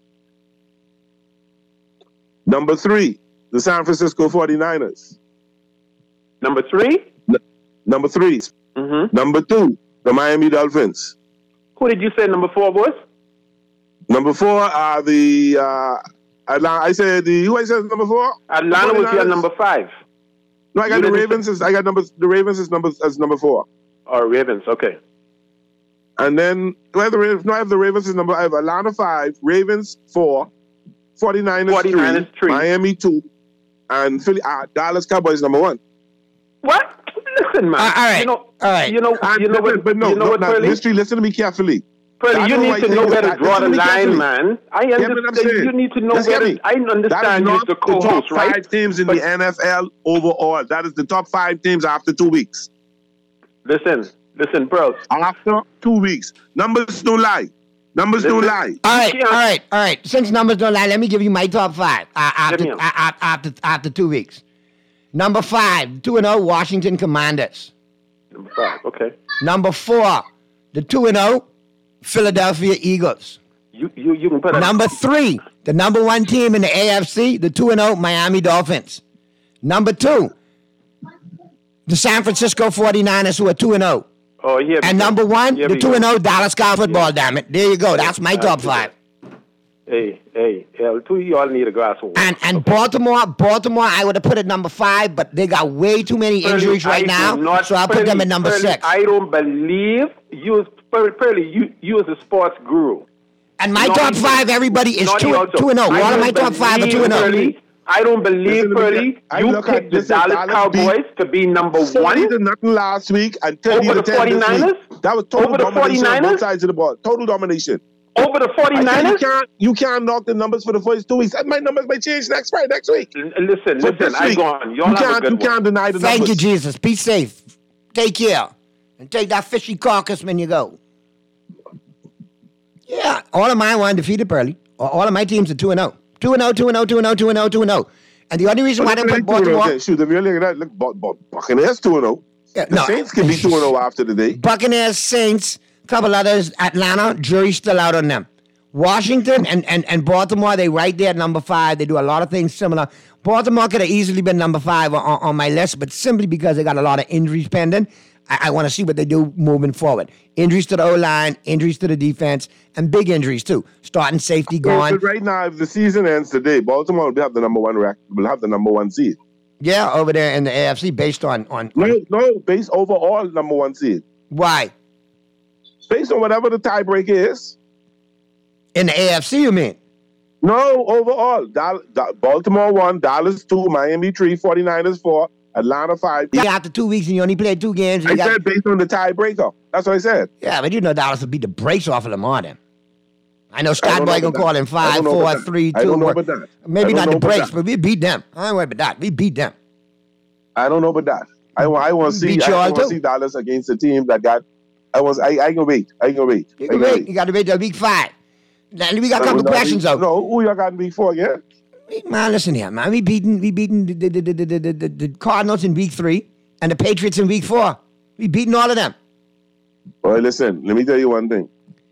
Number three. The San Francisco forty-niners. Number three? N- number three. Mm-hmm. Number two. The Miami Dolphins. Who did you say number four was? Number four are the uh, Atlanta. I said the who I said number four. Atlanta was your forty-niners? number five. No, I got You the didn't Ravens. Is, I got number. The Ravens is number as number four. Oh, Ravens. Okay. And then do I have the Ravens? No, I have the Ravens is number. I have Atlanta five, Ravens four, forty-niners, forty-niners three, three. Miami two, and Philly. Uh, Dallas Cowboys number one. What? Listen, man. Uh, all right. You know, all right. You know, And you know listen, what? but no, you know no, what, now, Pearly? history. Listen to me carefully. Pearly, That's you the need right to thing know is where to that- draw the listen to me line, carefully. man. I Get what I'm understand. saying? You need to know Just where get to. me. I That is understand you not as the the top co-host, right? five teams in But the N F L overall. That is the top five teams after two weeks. listen, listen, bro. After two weeks, numbers don't lie. Numbers don't lie. All right, all right, all right. Since numbers don't lie, let me give you my top five uh, after, Give me 'em. uh, uh, after after two weeks. Number five, two and zero Washington Commanders. Number five. Okay. Number four, the two and zero Philadelphia Eagles. You you you can put a, Number three, the number one team in the A F C, the two and zero Miami Dolphins. Number two, the San Francisco forty-niners, who are two and zero. Oh, yeah. And number one, Here the we two go. and zero Dallas Cowboys football. Damn it, there you go. That's my top five. Hey, hey, hey, two of y'all need a glass of water. And and Baltimore, Baltimore, I would have put at number five, but they got way too many Pearly, injuries right I now, do not- so I'll put Pearly, them at number Pearly, six. I don't believe you, Pearly, Pearly, you, you as a sports guru. And my Naughty- top five, everybody is Naughty two, also. two and zero. I All of don't my top five are believe, two and zero. Pearly, I don't believe, Listen to me, Pearly, I you look at picked the this is Dallas Dallas Cowboys to be number forty one to nothing last week and thirty over to the ten this forty-niners? week. That was total Over the domination on both forty-niners? sides of the ball. Total domination. over the I said you forty-niners. can't you can't knock the numbers for the first two weeks. And my numbers may change next Friday, next week. L- Listen, For listen, this I week, gone. Y'all you have a can't good you one. can't deny the Thank you, numbers. Jesus. Be safe. Take care. And take that fishy carcass when you go. Yeah, all of mine were undefeated, Pearly. All all of my teams are two and zero. Two and zero, two and zero, two and zero, two and zero, two and zero. And the only reason why I didn't put Baltimore, Okay, shoot, if you look at that, look, Buc- Buc- Buccaneers two and zero. Yeah, The no. Saints can be two and zero after the day. Buccaneers, Saints, couple others, Atlanta, jury's still out on them. Washington and, and, and Baltimore, they right there at number five. They do a lot of things similar. Baltimore could have easily been number five on, on my list, but simply because they got a lot of injuries pending, I, I want to see what they do moving forward. Injuries to the O-line, injuries to the defense, and big injuries too. Starting safety gone. But right now, if the season ends today, Baltimore will have the number one rack, will have the number one seed. Yeah, over there in the A F C based on... on, No, no, based overall number one seed. Why? Based on whatever the tiebreaker is. In the A F C, you mean? No, overall. Dal- Da- Baltimore one, Dallas two, Miami three, forty-niners four, Atlanta five. Yeah, after two weeks and you only played two games. I You got, said based on the tiebreaker. That's what I said. yeah, but you know Dallas will beat the brakes off of Lamar then. I know I Scott don't Boy know gonna about call that. him I five, don't know four, about that. three, I two, don't know one. about that. I Maybe don't not know the about brakes, that. but we beat them. I ain't worried about that. We beat them. I don't know about that. I want. I want to see. Beat I you all want to too. see Dallas against a team that got. I was. I. I can wait. I can wait. You I can can wait. You got to wait till week five. Now, we got a No, couple no, questions though. No, who you got in week four again? Man, listen here, man. We beaten, we beaten the, the, the, the, the, the, the Cardinals in week three and the Patriots in week four. We beaten all of them. Well, listen. Let me tell you one thing.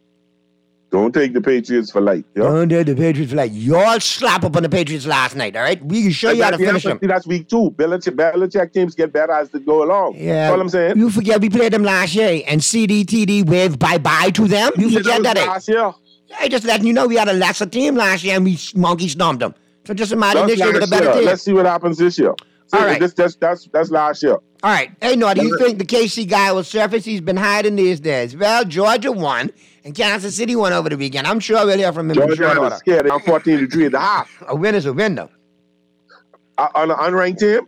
Don't take the Patriots for light. Yeah? Don't do the Patriots like y'all slap up on the Patriots last night. All right, we can show you how to Yeah, finish but them. see, that's week two. Belichick, Belichick teams get better as they go along. Yeah, That's all I'm saying. You forget we played them last year and C D T D waved bye bye to them. You Yeah, forget that that? was eh? last year. Yeah, just letting you know we had a lesser team last year and we monkey stomped them. So just imagine That's this year with a last better year. team. Let's see what happens this year. See, All right. This, that's, that's, that's last year. All right. Hey, no, do you think the K C guy will surface? He's been hiding these days. Well, Georgia won and Kansas City won over the weekend. I'm sure we'll hear from him in short Georgia order. is scared. I'm fourteen to three at the half. A win is a win, though. Uh, on an unranked team?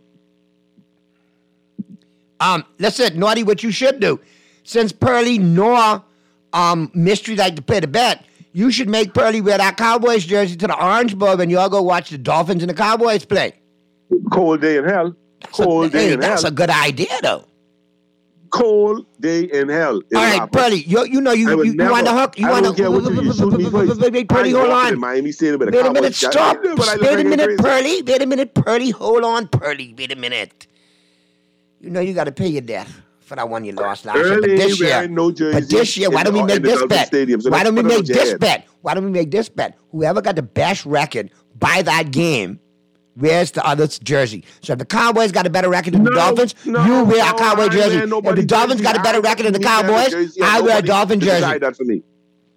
Um, listen, Naughty, what you should do, since Pearly nor um, Mystery like to play the bet, you should make Pearly wear that Cowboys jersey to the Orange Bowl and y'all go watch the Dolphins and the Cowboys play. Cold day in hell. That's a, Cold day hey, in that's hell. a good idea, though. cold day in hell. All right, Pearly, you, you know you I would you, you never- want the hook? You I want don't the care what you, you shoot me first. Pearly, I hold walked on. in Miami Stadium with a Wait a Cowboys minute, jacket. stop. I knew what I look Wait a like minute, crazy. Pearly. Wait a minute, Pearly. Hold on, Pearly. Wait a minute. You know you got to pay your debt for that one you lost last year. But Early this year, wearing no jersey but this year, why in don't we the- make in the this Dolphin bet? Stadium, so Why let's don't we put it make on your this head. bet? Why don't we make this bet? Whoever got the best record by that game wears the other's jersey. So if the Cowboys got a better record than the No, Dolphins, no, you wear no, a Cowboy I jersey. wear If nobody's the Dolphins jersey. got a better I record than the wear that Cowboys, jersey, I and wear a nobody Dolphin decide jersey. that for me.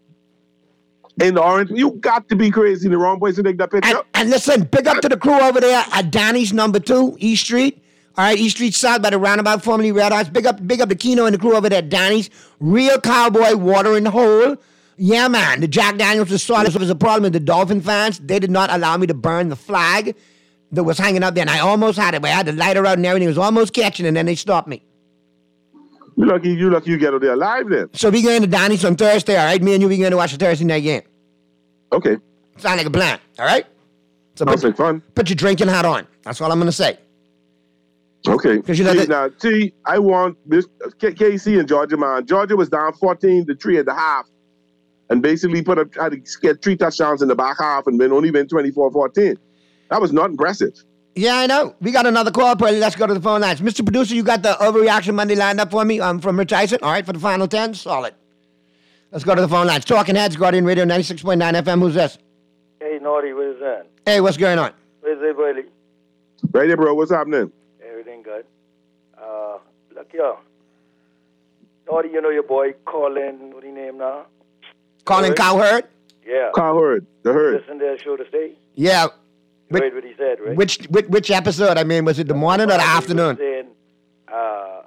In the orange, you got to be crazy in the wrong place to take that picture. And, and listen, big up to the crew over there at Donnie's number two, East Street. All right, East Street South by the roundabout, formerly Red House. Big up, big up to Keno and the crew over there at Donnie's. Real Cowboy water in the hole. Yeah, man. The Jack Daniels was solid. There was a problem with the Dolphin fans. They did not allow me to burn the flag that was hanging up there, and I almost had it. But I had the lighter out and everything. It was almost catching, and then they stopped me. You lucky, you lucky you get out there alive then. So we going to Donnie's on Thursday, all right? Me and you, we going to watch the Thursday night game. Okay. Sound like a plan, all right? So Sounds put, like fun. put your drinking hat on. That's all I'm going to say. Okay. 'Cause you know see, that- now, see, I want this K- KC and Georgia, man. Georgia was down fourteen to three at the half, and basically put up had to get three touchdowns in the back half, and then only win twenty-four fourteen. That was not impressive. Yeah, I know. We got another call, Pearly. Let's go to the phone lines. Mister Producer, you got the Overreaction Monday lined up for me um, from Rich Eisen? All right, for the final ten? Solid. Let's go to the phone lines. Talking Heads, Guardian Radio ninety-six point nine F M. Who's this? Hey, Naughty, where's that? Hey, what's going on? Where's everybody? Right there, bro. What's happening? Everything good. Uh, look here. Naughty, you know your boy Colin, what he name now? Colin Cowherd? Yeah. Cowherd, the herd. Listen to that show today. Yeah. You heard what he said, right? Which, which which episode? I mean, was it the morning or the He was afternoon? saying, uh,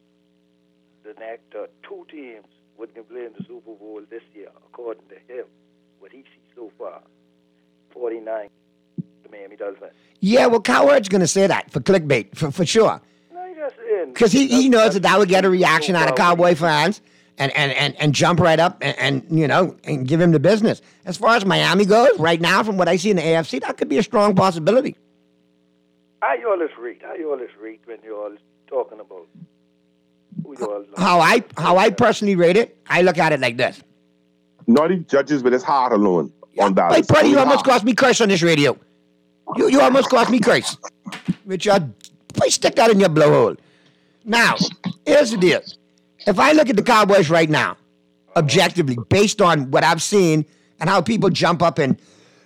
the next uh, two teams would be playing the Super Bowl this year, according to him. What he sees so far, forty-nine, the Miami Dolphins. Yeah, well, Cowherd's going to say that for clickbait, for, for sure. No, he just saying. Because he, he knows that that would get a reaction out of Cowboy fans and, and, and, and jump right up and, and, you know, and give him the business. As far as Miami goes, right now, from what I see in the A F C, that could be a strong possibility. How you always read? How you always read when you're all talking about who you all How I how I personally rate it, I look at it like this. Not even judges with his heart alone on Dallas. Hey, Freddie, you Only almost heart. cost me curse on this radio. You you almost cost me curse. Richard, please stick that in your blowhole. Now, here's the deal. If I look at the Cowboys right now, objectively, based on what I've seen and how people jump up and,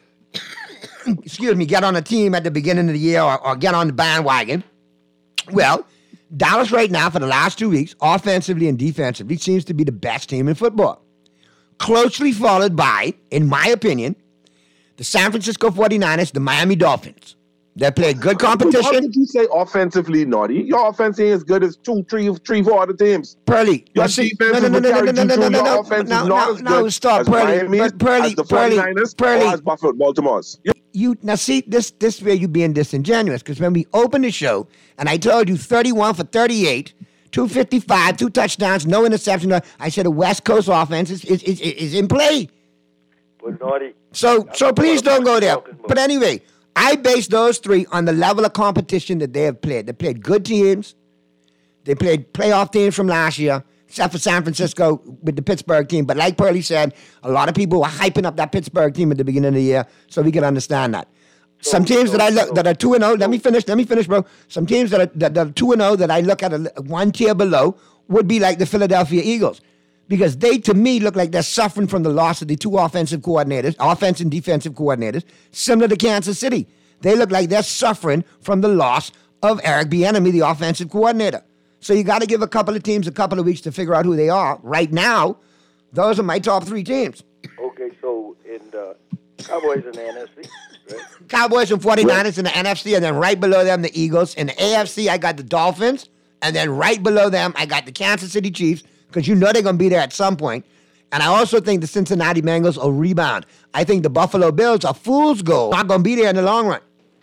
excuse me, get on a team at the beginning of the year or, or get on the bandwagon, well, Dallas right now for the last two weeks, offensively and defensively, seems to be the best team in football. Closely followed by, in my opinion, the San Francisco forty-niners, the Miami Dolphins. They played good How competition. did you say offensively, Naughty? Your offense ain't as good as two, three, three, four other teams. Pearly, Your now see- defense no, no, will no, no, carry no, no, you no, through. no, Your no, offense no, is not no, as no, good stop, as Pearly, Miami's, but Pearly, as the Pearly, 49ers, Pearly. or as Buffalo, Baltimore's. You now see this this way you being disingenuous because when we opened the show and I told you thirty-one for thirty-eight, two fifty-five, two touchdowns, no interception, I said the West Coast offense is is, is, is in play. But Naughty, So so please don't go there. But anyway, I base those three on the level of competition that they have played. They played good teams. They played playoff teams from last year, except for San Francisco with the Pittsburgh team. But like Pearly said, a lot of people were hyping up that Pittsburgh team at the beginning of the year, so we can understand that. Some teams that I look that are two and zero. Let me finish. Let me finish, bro. Some teams that are that, that are two and zero that I look at a, one tier below would be like the Philadelphia Eagles, because they to me look like they're suffering from the loss of the two offensive coordinators, offense and defensive coordinators, similar to Kansas City. They look like they're suffering from the loss of Eric Bieniemy, the offensive coordinator. So you got to give a couple of teams a couple of weeks to figure out who they are. Right now, those are my top three teams. okay, so in the Cowboys in the N F C, right? Cowboys and forty-niners in the N F C, and then right below them, the Eagles. In the A F C, I got the Dolphins, and then right below them, I got the Kansas City Chiefs, because you know they're going to be there at some point. And I also think the Cincinnati Bengals will rebound. I think the Buffalo Bills are fool's gold. Not going to be there in the long run.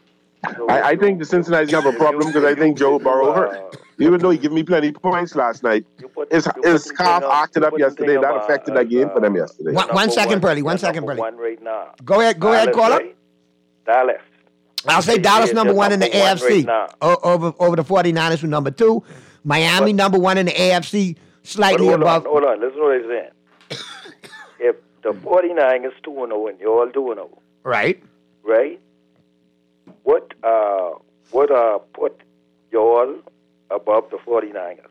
I, I think the Cincinnati's have a problem because I think Joe Burrow hurt. Even though he gave me plenty of points last night, his, his calf acted up yesterday. That affected that game for them yesterday. One, one second, Pearly. One second, Pearly. One right now. Go ahead, go ahead, Dallas, caller. right? Dallas. I'll say They- Dallas they're number one in the number one A F C right now. o- over over the forty-niners who number two. Miami number one in the A F C, slightly But hold above. On, hold on, listen to what I'm saying. If the 49ers two and oh and you're all two and oh, Right. right? What uh what uh put y'all above the 49ers?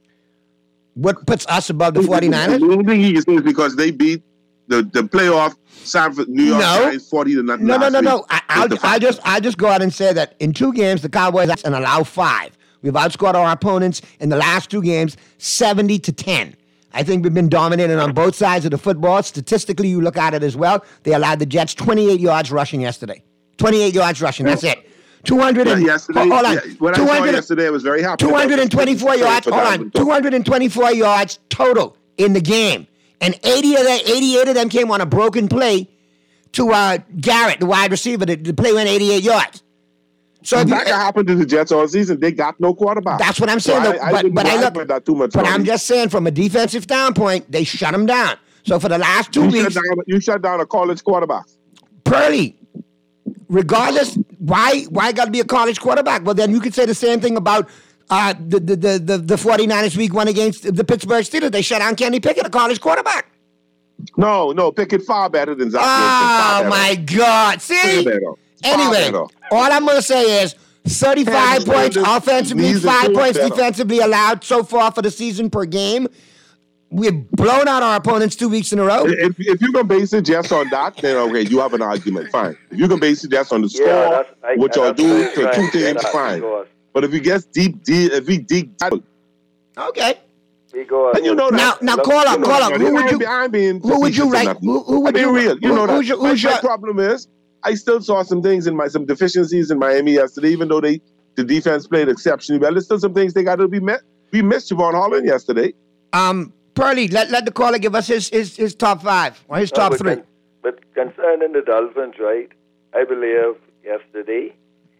What puts us above the 49ers? The only thing he can say is because they beat the, the playoff San Fran- New York No. Giants forty to nothing. No, no, last no, no. week. I, I'll, I'll just, I'll just go out and say that in two games, the Cowboys and allow five. We've outscored our opponents in the last two games, seventy to ten. I think we've been dominated on both sides of the football. Statistically, you look at it as well. They allowed the Jets twenty-eight yards rushing yesterday. twenty-eight yards rushing. That's it. two hundred and Yeah, yesterday, hold on. yeah, when I saw 200 yesterday, I was very happy. two hundred twenty-four yards. For Hold that. on. two hundred twenty-four yards total in the game, and eighty of that, eighty-eight of them came on a broken play to uh, Garrett, the wide receiver. The, the play went eighty-eight yards. So if you, that happened to the Jets all season. They got no quarterback. That's what I'm saying. So though. I, I but didn't but I brag look. about that too much. But Tony. I'm just saying, from a defensive standpoint, they shut him down. So for the last two you weeks, shut down, you shut down a college quarterback. Purley, regardless, why why got to be a college quarterback? Well, then you could say the same thing about uh, the, the, the, the, the 49ers week one against the Pittsburgh Steelers. They shut down Kenny Pickett, a college quarterback. No, no, Pickett far better than Zach Oh, Wilson. my God. See? Far better. Anyway, Far better. all I'm going to say is thirty-five Far points better. offensively, These are five doing points better. defensively allowed so far for the season per game. We've blown out our opponents two weeks in a row. If, if you can base it just on that, then okay, you have an argument. Fine. If you can base it just on the score, Yeah, that's- I- what y'all that's do what I'm to trying two to get teams, at, fine. because- But if you get deep, deep, if we dig, Okay. Because and you know that. Now, now, Look, call up, you know call that, up. Tony. Who would I'm you- be- I'm being who would you facetious or rank- nothing. who- who would I'm being you- real. You who- know that. who's your- My- who's my your- problem is, I still saw some things in my some deficiencies in Miami yesterday, even though they the defense played exceptionally well. There's still some things they got to be met. We missed Javon Holland yesterday. Um, Purley, let, let the caller give us his, his, his top five or his No, top but three. con- but concerning the Dolphins, right? I believe yesterday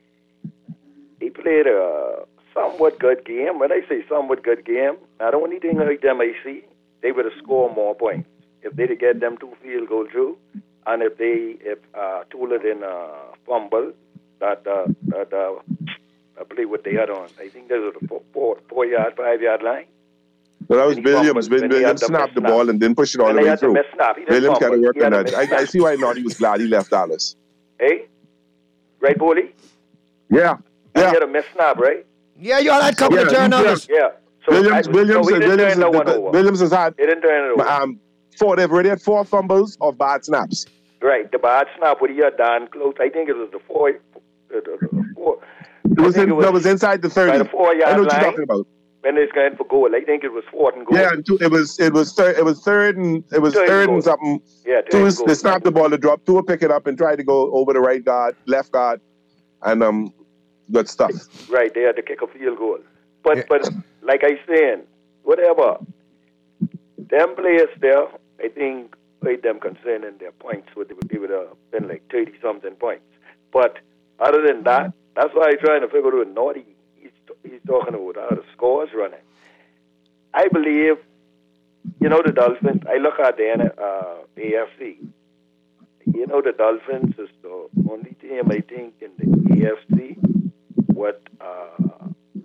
he played a somewhat good game. When I say somewhat good game, not only thing like them I see, they would have scored more points if they'd have get them two field goal through, and if they if uh, Tula didn't uh, fumble that uh, that uh, I believe what they had on. I think there was a four, four, four yard, five yard line. So that was When he Williams. fumbled, when he Williams had the snapped the missed ball snap. and didn't push it all When the he way had the through. missed snap, he didn't Williams got to fumble. work He on had that. a I, missed I snap. see why Naughty was glad he left Dallas. Hey, right, Bully? Yeah. He had a missed snap, right? Yeah, you all had a couple Yeah, of he turnovers. did. Yeah. So Williams, I, Williams, so he didn't Williams, turn that one the- over. Williams has had He didn't turn it over. um, four. They've already had four fumbles of bad snaps. Right, the bad snap what he had done close. I think it was the four. The, the, the four It was, I think in, it was that was inside the by thirty. the four I know yard what you're line. talking about. When they was going for goal, I think it was fourth and goal. Yeah, and two, it was it was third. It was third and it was Third third, and and goal. something. Yeah, third Two and is, goal. they snapped the ball, they dropped two, pick it up, and tried to go over the right guard, left guard, and um, got stuff. Right, they had to kick a field goal. But but like I saying, whatever. Them players there, I think made them concerning their points. Would they would have been like thirty something points. But other than that, that's why I'm trying to figure out Naughty. He's he's talking about how the scores running. I believe, you know, the Dolphins. I look at the uh, A F C. You know, the Dolphins is the only team I think in the A F C what uh,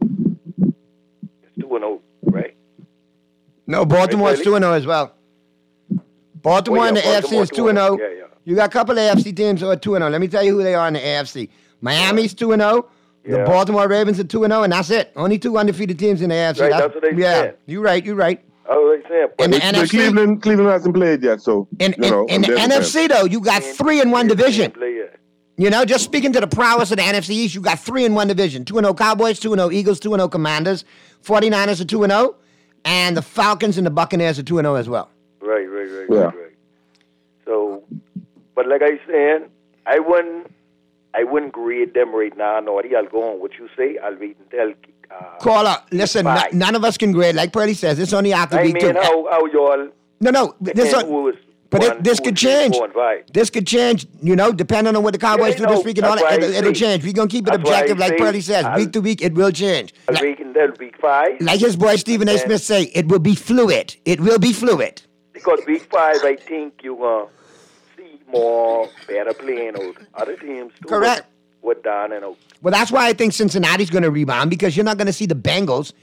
is two and zero, right? No, Baltimore's Right, two and zero as well. Baltimore Oh, yeah, in the A F C is two Baltimore, and zero. yeah, yeah. You got a couple of A F C teams who are two and zero. Let me tell you who they are in the A F C. Miami's two and zero. The Yeah. Baltimore Ravens are two and zero, and that's it. Only two undefeated teams in the A F C. Right, that's what they yeah, said. you're right. You're right. I was like saying, In the The N F C, Cleveland, Cleveland hasn't played yet, so in, you know, in, in I'm the there N for F C though, you got three in one division. You know, just speaking to the prowess of the N F C East, you got three in one division. two and oh Cowboys, two and oh Eagles, two and oh Commanders. 49ers are two and oh, and the Falcons and the Buccaneers are two and oh as well. Right, right, right, Yeah. right, right. So, but like I saying, I wouldn't, I wouldn't grade them right now, Naughty. I'll go on what you say. I'll wait until. Uh, Caller, listen, n- Five. none of us can grade. Like Purdy says, it's only after I week mean, two. how how y'all? No, no, this and on- who was but one, it, this two, could three, change. four, and five. This could change, you know, depending on what the Cowboys Yeah, do I this know. week and all That's that. why I It'll, it'll say- change. We're going to keep it that's why I objective, like say Purdy says. I'll- Week to week, it will change. I'll Like, wait until week five. like his boy Stephen A. And- Smith say, it will be fluid. It will be fluid. Because week five, I think you're going to see more better playing out. Other teams, too, Correct. With down and out. Well, that's why I think Cincinnati's going to rebound, because you're not going to see the Bengals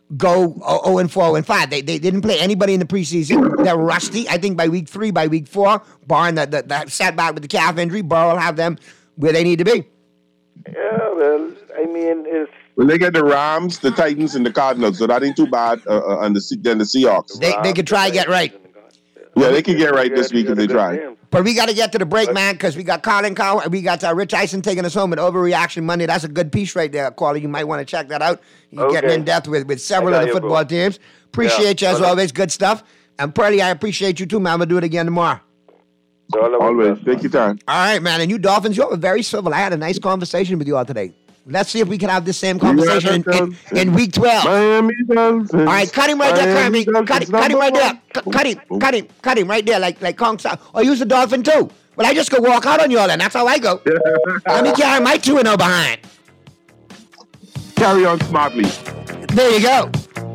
go oh and four, oh and five. They they didn't play anybody in the preseason. They're rusty. I think by week three, by week four, barring the, the, the setback with the calf injury, Burrow will have them where they need to be. Yeah, well, I mean, if Well, they get the Rams, the Titans, and the Cardinals, so that ain't too bad. Uh, uh, and the Se- then the Seahawks. They they could try to get right. Yeah, they can get right this week if they try. But we got to get to the break, man, because we got Colin Cow, we got uh, Rich Eisen taking us home with Overreaction Monday. That's a good piece right there, Caller. You might want to check that out. You're Okay. getting in depth with, with several I of got the you, football bro. teams. Appreciate Yeah. you as always. Good stuff. And Pearlie, I appreciate you too, man. I'm going to do it again tomorrow. Always. Take your time. All right, man. And you Dolphins, you were very civil. I had a nice conversation with you all today. Let's see if we can have this same conversation in, in, in week twelve. Miami Dolphins. All right, cut him right there, Miami Kirby. Cut him, cut him right there. Cut, cut him, cut him, cut him right there, like like Kong Sao. Or use the Dolphin too. Well, I just go walk out on you all, and that's how I go. Let me carry my two and oh behind. Carry on smartly. There you go.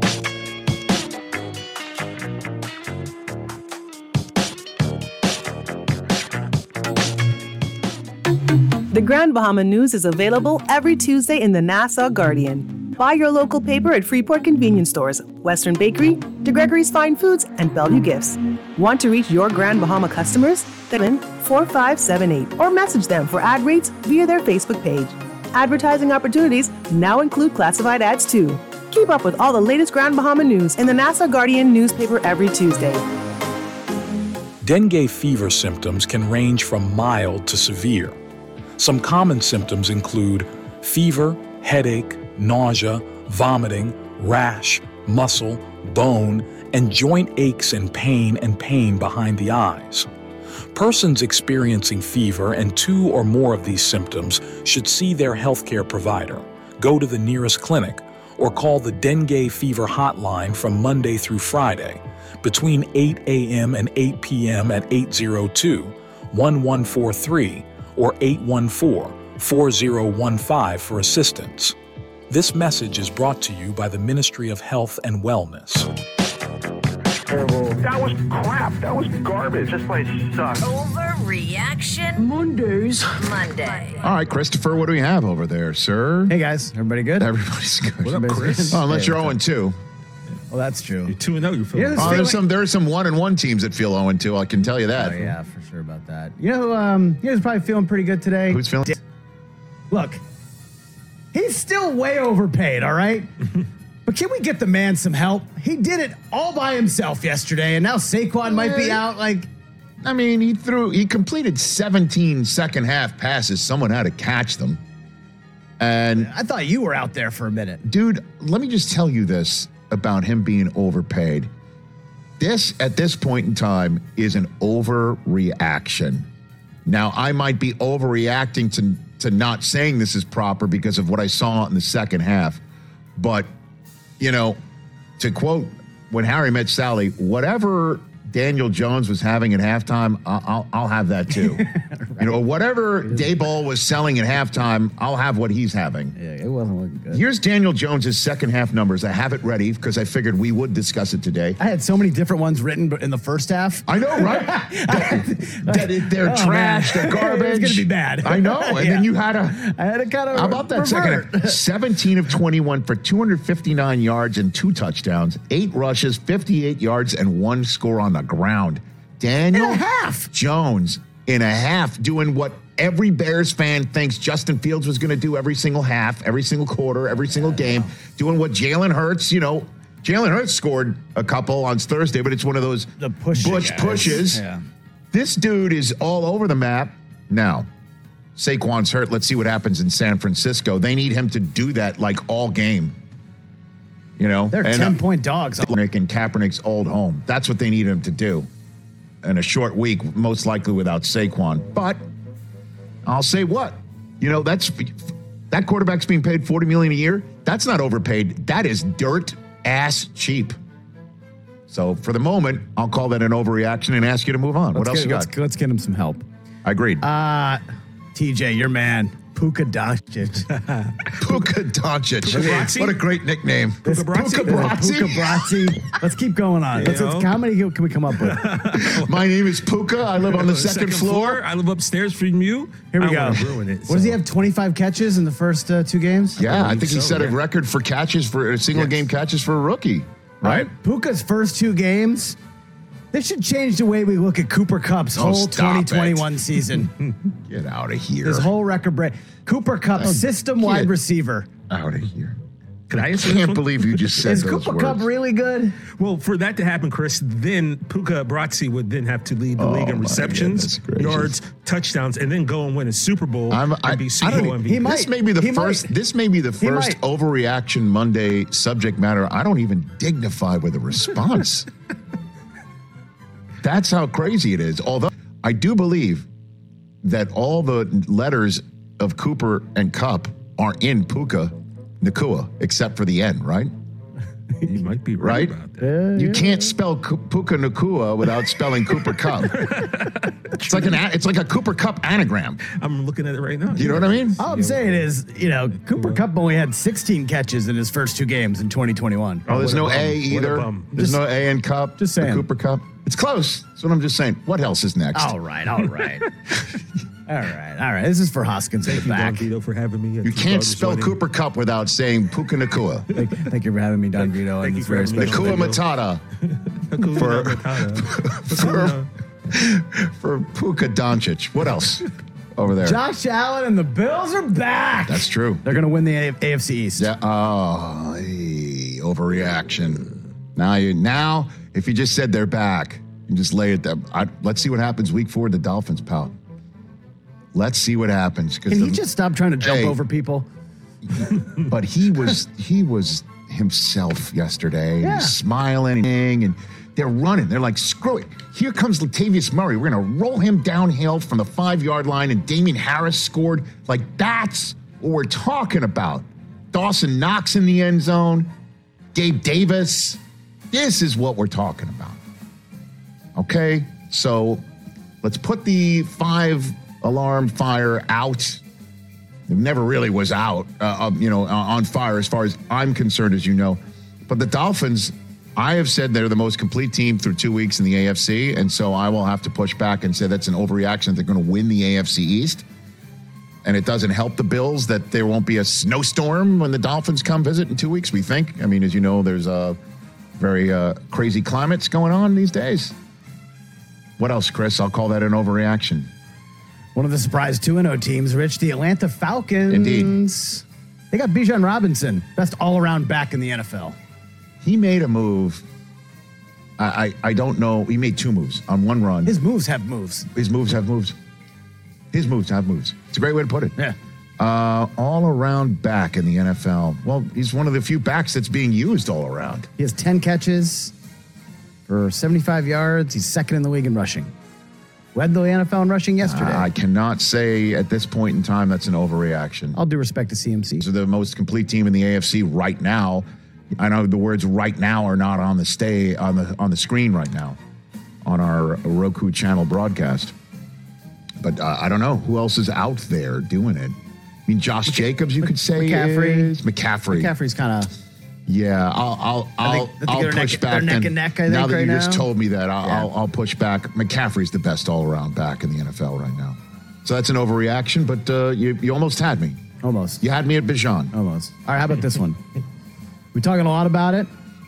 The Grand Bahama News is available every Tuesday in the Nassau Guardian. Buy your local paper at Freeport convenience stores, Western Bakery, DeGregory's Fine Foods, and Bellevue Gifts. Want to reach your Grand Bahama customers? Then four five seven eight or message them for ad rates via their Facebook page. Advertising opportunities now include classified ads too. Keep up with all the latest Grand Bahama news in the Nassau Guardian newspaper every Tuesday. Dengue fever symptoms can range from mild to severe. Some common symptoms include fever, headache, nausea, vomiting, rash, muscle, bone, and joint aches and pain and pain behind the eyes. Persons experiencing fever and two or more of these symptoms should see their healthcare provider, go to the nearest clinic, or call the Dengue Fever Hotline from Monday through Friday between eight a.m. and eight p.m. at eight zero two, one one four three or eight one four, four zero one five for assistance. This message is brought to you by the Ministry of Health and Wellness. That was crap. That was garbage. This place sucks. Overreaction Mondays. Monday. All right, Christopher, what do we have over there, sir? Hey, guys. Everybody good? Everybody's good. What up, Chris? Oh, unless Hey, you're what's oh and two. Well, that's true. You're two and oh, you feel Yeah, Oh, this there's feeling- some there's some one and one teams that feel oh and two. I can tell you that. Oh, yeah, for sure about that. You know, who, um, you know, who's probably feeling pretty good today. Who's feeling? Da- Look, he's still way overpaid. All right, but can we get the man some help? He did it all by himself yesterday, and now Saquon might be out. Like, I mean, he threw he completed seventeen second half passes. Someone had to catch them. And I thought you were out there for a minute. Dude, let me just tell you this about him being overpaid. This, at this point in time, is an overreaction. Now, I might be overreacting to, to not saying this is proper because of what I saw in the second half. But, you know, to quote When Harry Met Sally, whatever Daniel Jones was having at halftime, I'll, I'll, I'll have that too. Right. You know, whatever Dayball was selling at halftime, I'll have what he's having. Yeah, it wasn't looking good. Here's Daniel Jones's second half numbers. I have it ready because I figured we would discuss it today. I had so many different ones written in the first half. I know, right? that, that it, they're Oh, trash, man. they're garbage. It's gonna be bad. I know. And Yeah. then you had a. I had to kind of. How about that second half? seventeen of twenty-one for two hundred fifty-nine yards and two touchdowns, eight rushes, fifty-eight yards, and one score on the ground. Daniel In a half. Jones in a half doing what every Bears fan thinks Justin Fields was going to do every single half, every single quarter, every single game, doing what Jalen Hurts, you know, Jalen Hurts scored a couple on Thursday, but it's one of those The push Butch guys. pushes. Yeah. This dude is all over the map. Now, Saquon's hurt. Let's see what happens in San Francisco. They need him to do that like all game. You know, They're And, uh, ten-point dogs. Kaepernick and Kaepernick's old home. That's what they need him to do. In a short week, most likely without Saquon. But I'll say what? You know, that's that quarterback's being paid forty million dollars a year. That's not overpaid. That is dirt ass cheap. So for the moment, I'll call that an overreaction and ask you to move on. Let's what else get, you got? Let's, let's get him some help. I agreed. Uh, T J, your man. Puka Doncic. Puka Doncic. Puka Bratzi? What a great nickname. Puka Bratzi? Puka Bratzi. Puka Bratzi. Let's keep going on. Let's, let's, how many can we come up with? My name is Puka. I live on the second, second floor. floor. I live upstairs from you. Here we I go. wanna ruin it, What does he have? twenty-five catches in the first uh, two games? Yeah, I, think he so, set a yeah. record for catches for uh, single game catches for a rookie. Right? Puka's first two games. This should change the way we look at Cooper Kupp's Oh, whole stop twenty twenty-one season. Get out of here. His whole record break. Cooper Kupp, Oh, system get wide receiver. Out of here. Could I I answer this can't one? believe you just said Is those Cooper words. Kupp really good? Well, for that to happen, Chris, then Puka Bratzi would then have to lead the Oh, league in my receptions, goodness gracious. yards, touchdowns, and then go and win a Super Bowl I'm, I, and be I Super don't Bowl even, M V P. He might. This may be the He first. might. This may be the He first might. overreaction Monday subject matter. I don't even dignify with a response. That's how crazy it is. Although I do believe that all the letters of Cooper and Kupp are in Puka Nacua, except for the end, right? You might be right, Right? about that. You can't spell Ku- Puka Nacua without spelling Cooper Kupp. It's like an a- it's like a Cooper Kupp anagram. I'm looking at it right now. You know what I mean? All I'm saying is, you know, Cooper Kupp only had sixteen catches in his first two games in twenty twenty-one. Oh, there's What a no bum. A What a either. bum. There's Just- no A in Cup. just the saying. Cooper Cup. It's close. That's what I'm just saying. What else is next? All right, all right. all right, all right. This is for Hoskins in Thank the you, Don back. Vito, for having me. at You the can't Dodgers spell wedding. Cooper Cup without saying Puka Nakua. Thank, thank you for having me, Don Vito. Thank and you this for very having me. special Nakua video. Matata Hakuna For- Matata. for, for Puka Doncic. What else over there? Josh Allen and the Bills are back. That's true. They're going to win the A F C East. Yeah. Oh, hey, overreaction. Now you now, if you just said they're back, you just lay it there. I, let's see what happens week four. The Dolphins, pal. Let's see what happens. Can he the- just stop trying to jump Hey. over people? But he was he was himself yesterday, Yeah. smiling and they're running. They're like, screw it. Here comes Latavius Murray. We're gonna roll him downhill from the five yard line, and Damian Harris scored. Like that's what we're talking about. Dawson Knox in the end zone. Gabe Davis. This is what we're talking about. Okay, so let's put the five alarm fire out. It never really was out, uh, um, you know, uh, on fire as far as I'm concerned, as you know. But the Dolphins, I have said they're the most complete team through two weeks in the A F C, and so I will have to push back and say that's an overreaction. They're going to win the A F C East, and it doesn't help the Bills that there won't be a snowstorm when the Dolphins come visit in two weeks, we think. I mean, as you know, there's a very uh, crazy climates going on these days. What else, Chris? I'll call that an overreaction. One of the surprise two and oh teams, Rich, the Atlanta Falcons. Indeed. They got Bijan Robinson, best all-around back in the N F L. He made a move. I, I I don't know. He made two moves on one run. His moves have moves. His moves have moves. His moves have moves. It's a great way to put it. Yeah. Uh, all around back in the N F L. Well, he's one of the few backs that's being used all around. He has ten catches for seventy-five yards. He's second in the league in rushing. Led the N F L in rushing yesterday. I cannot say at this point in time that's an overreaction. All due respect to C M C. These are the most complete team in the A F C right now. I know the words "right now" are not on the stay on the on the screen right now on our Roku channel broadcast. But uh, I don't know who else is out there doing it. I mean, Josh Jacobs, you could say McCaffrey. is McCaffrey. McCaffrey's kind of. Yeah, I'll I'll I I'll, think- I think I'll they're push neck- back. they're neck then. and neck, I now think, that right you just now. told me that, I'll, Yeah. I'll I'll push back. McCaffrey's the best all-around back in the N F L right now. So that's an overreaction, but uh, you you almost had me. Almost. You had me at Bijan. Almost. All right, how about this one? We're talking a lot about it.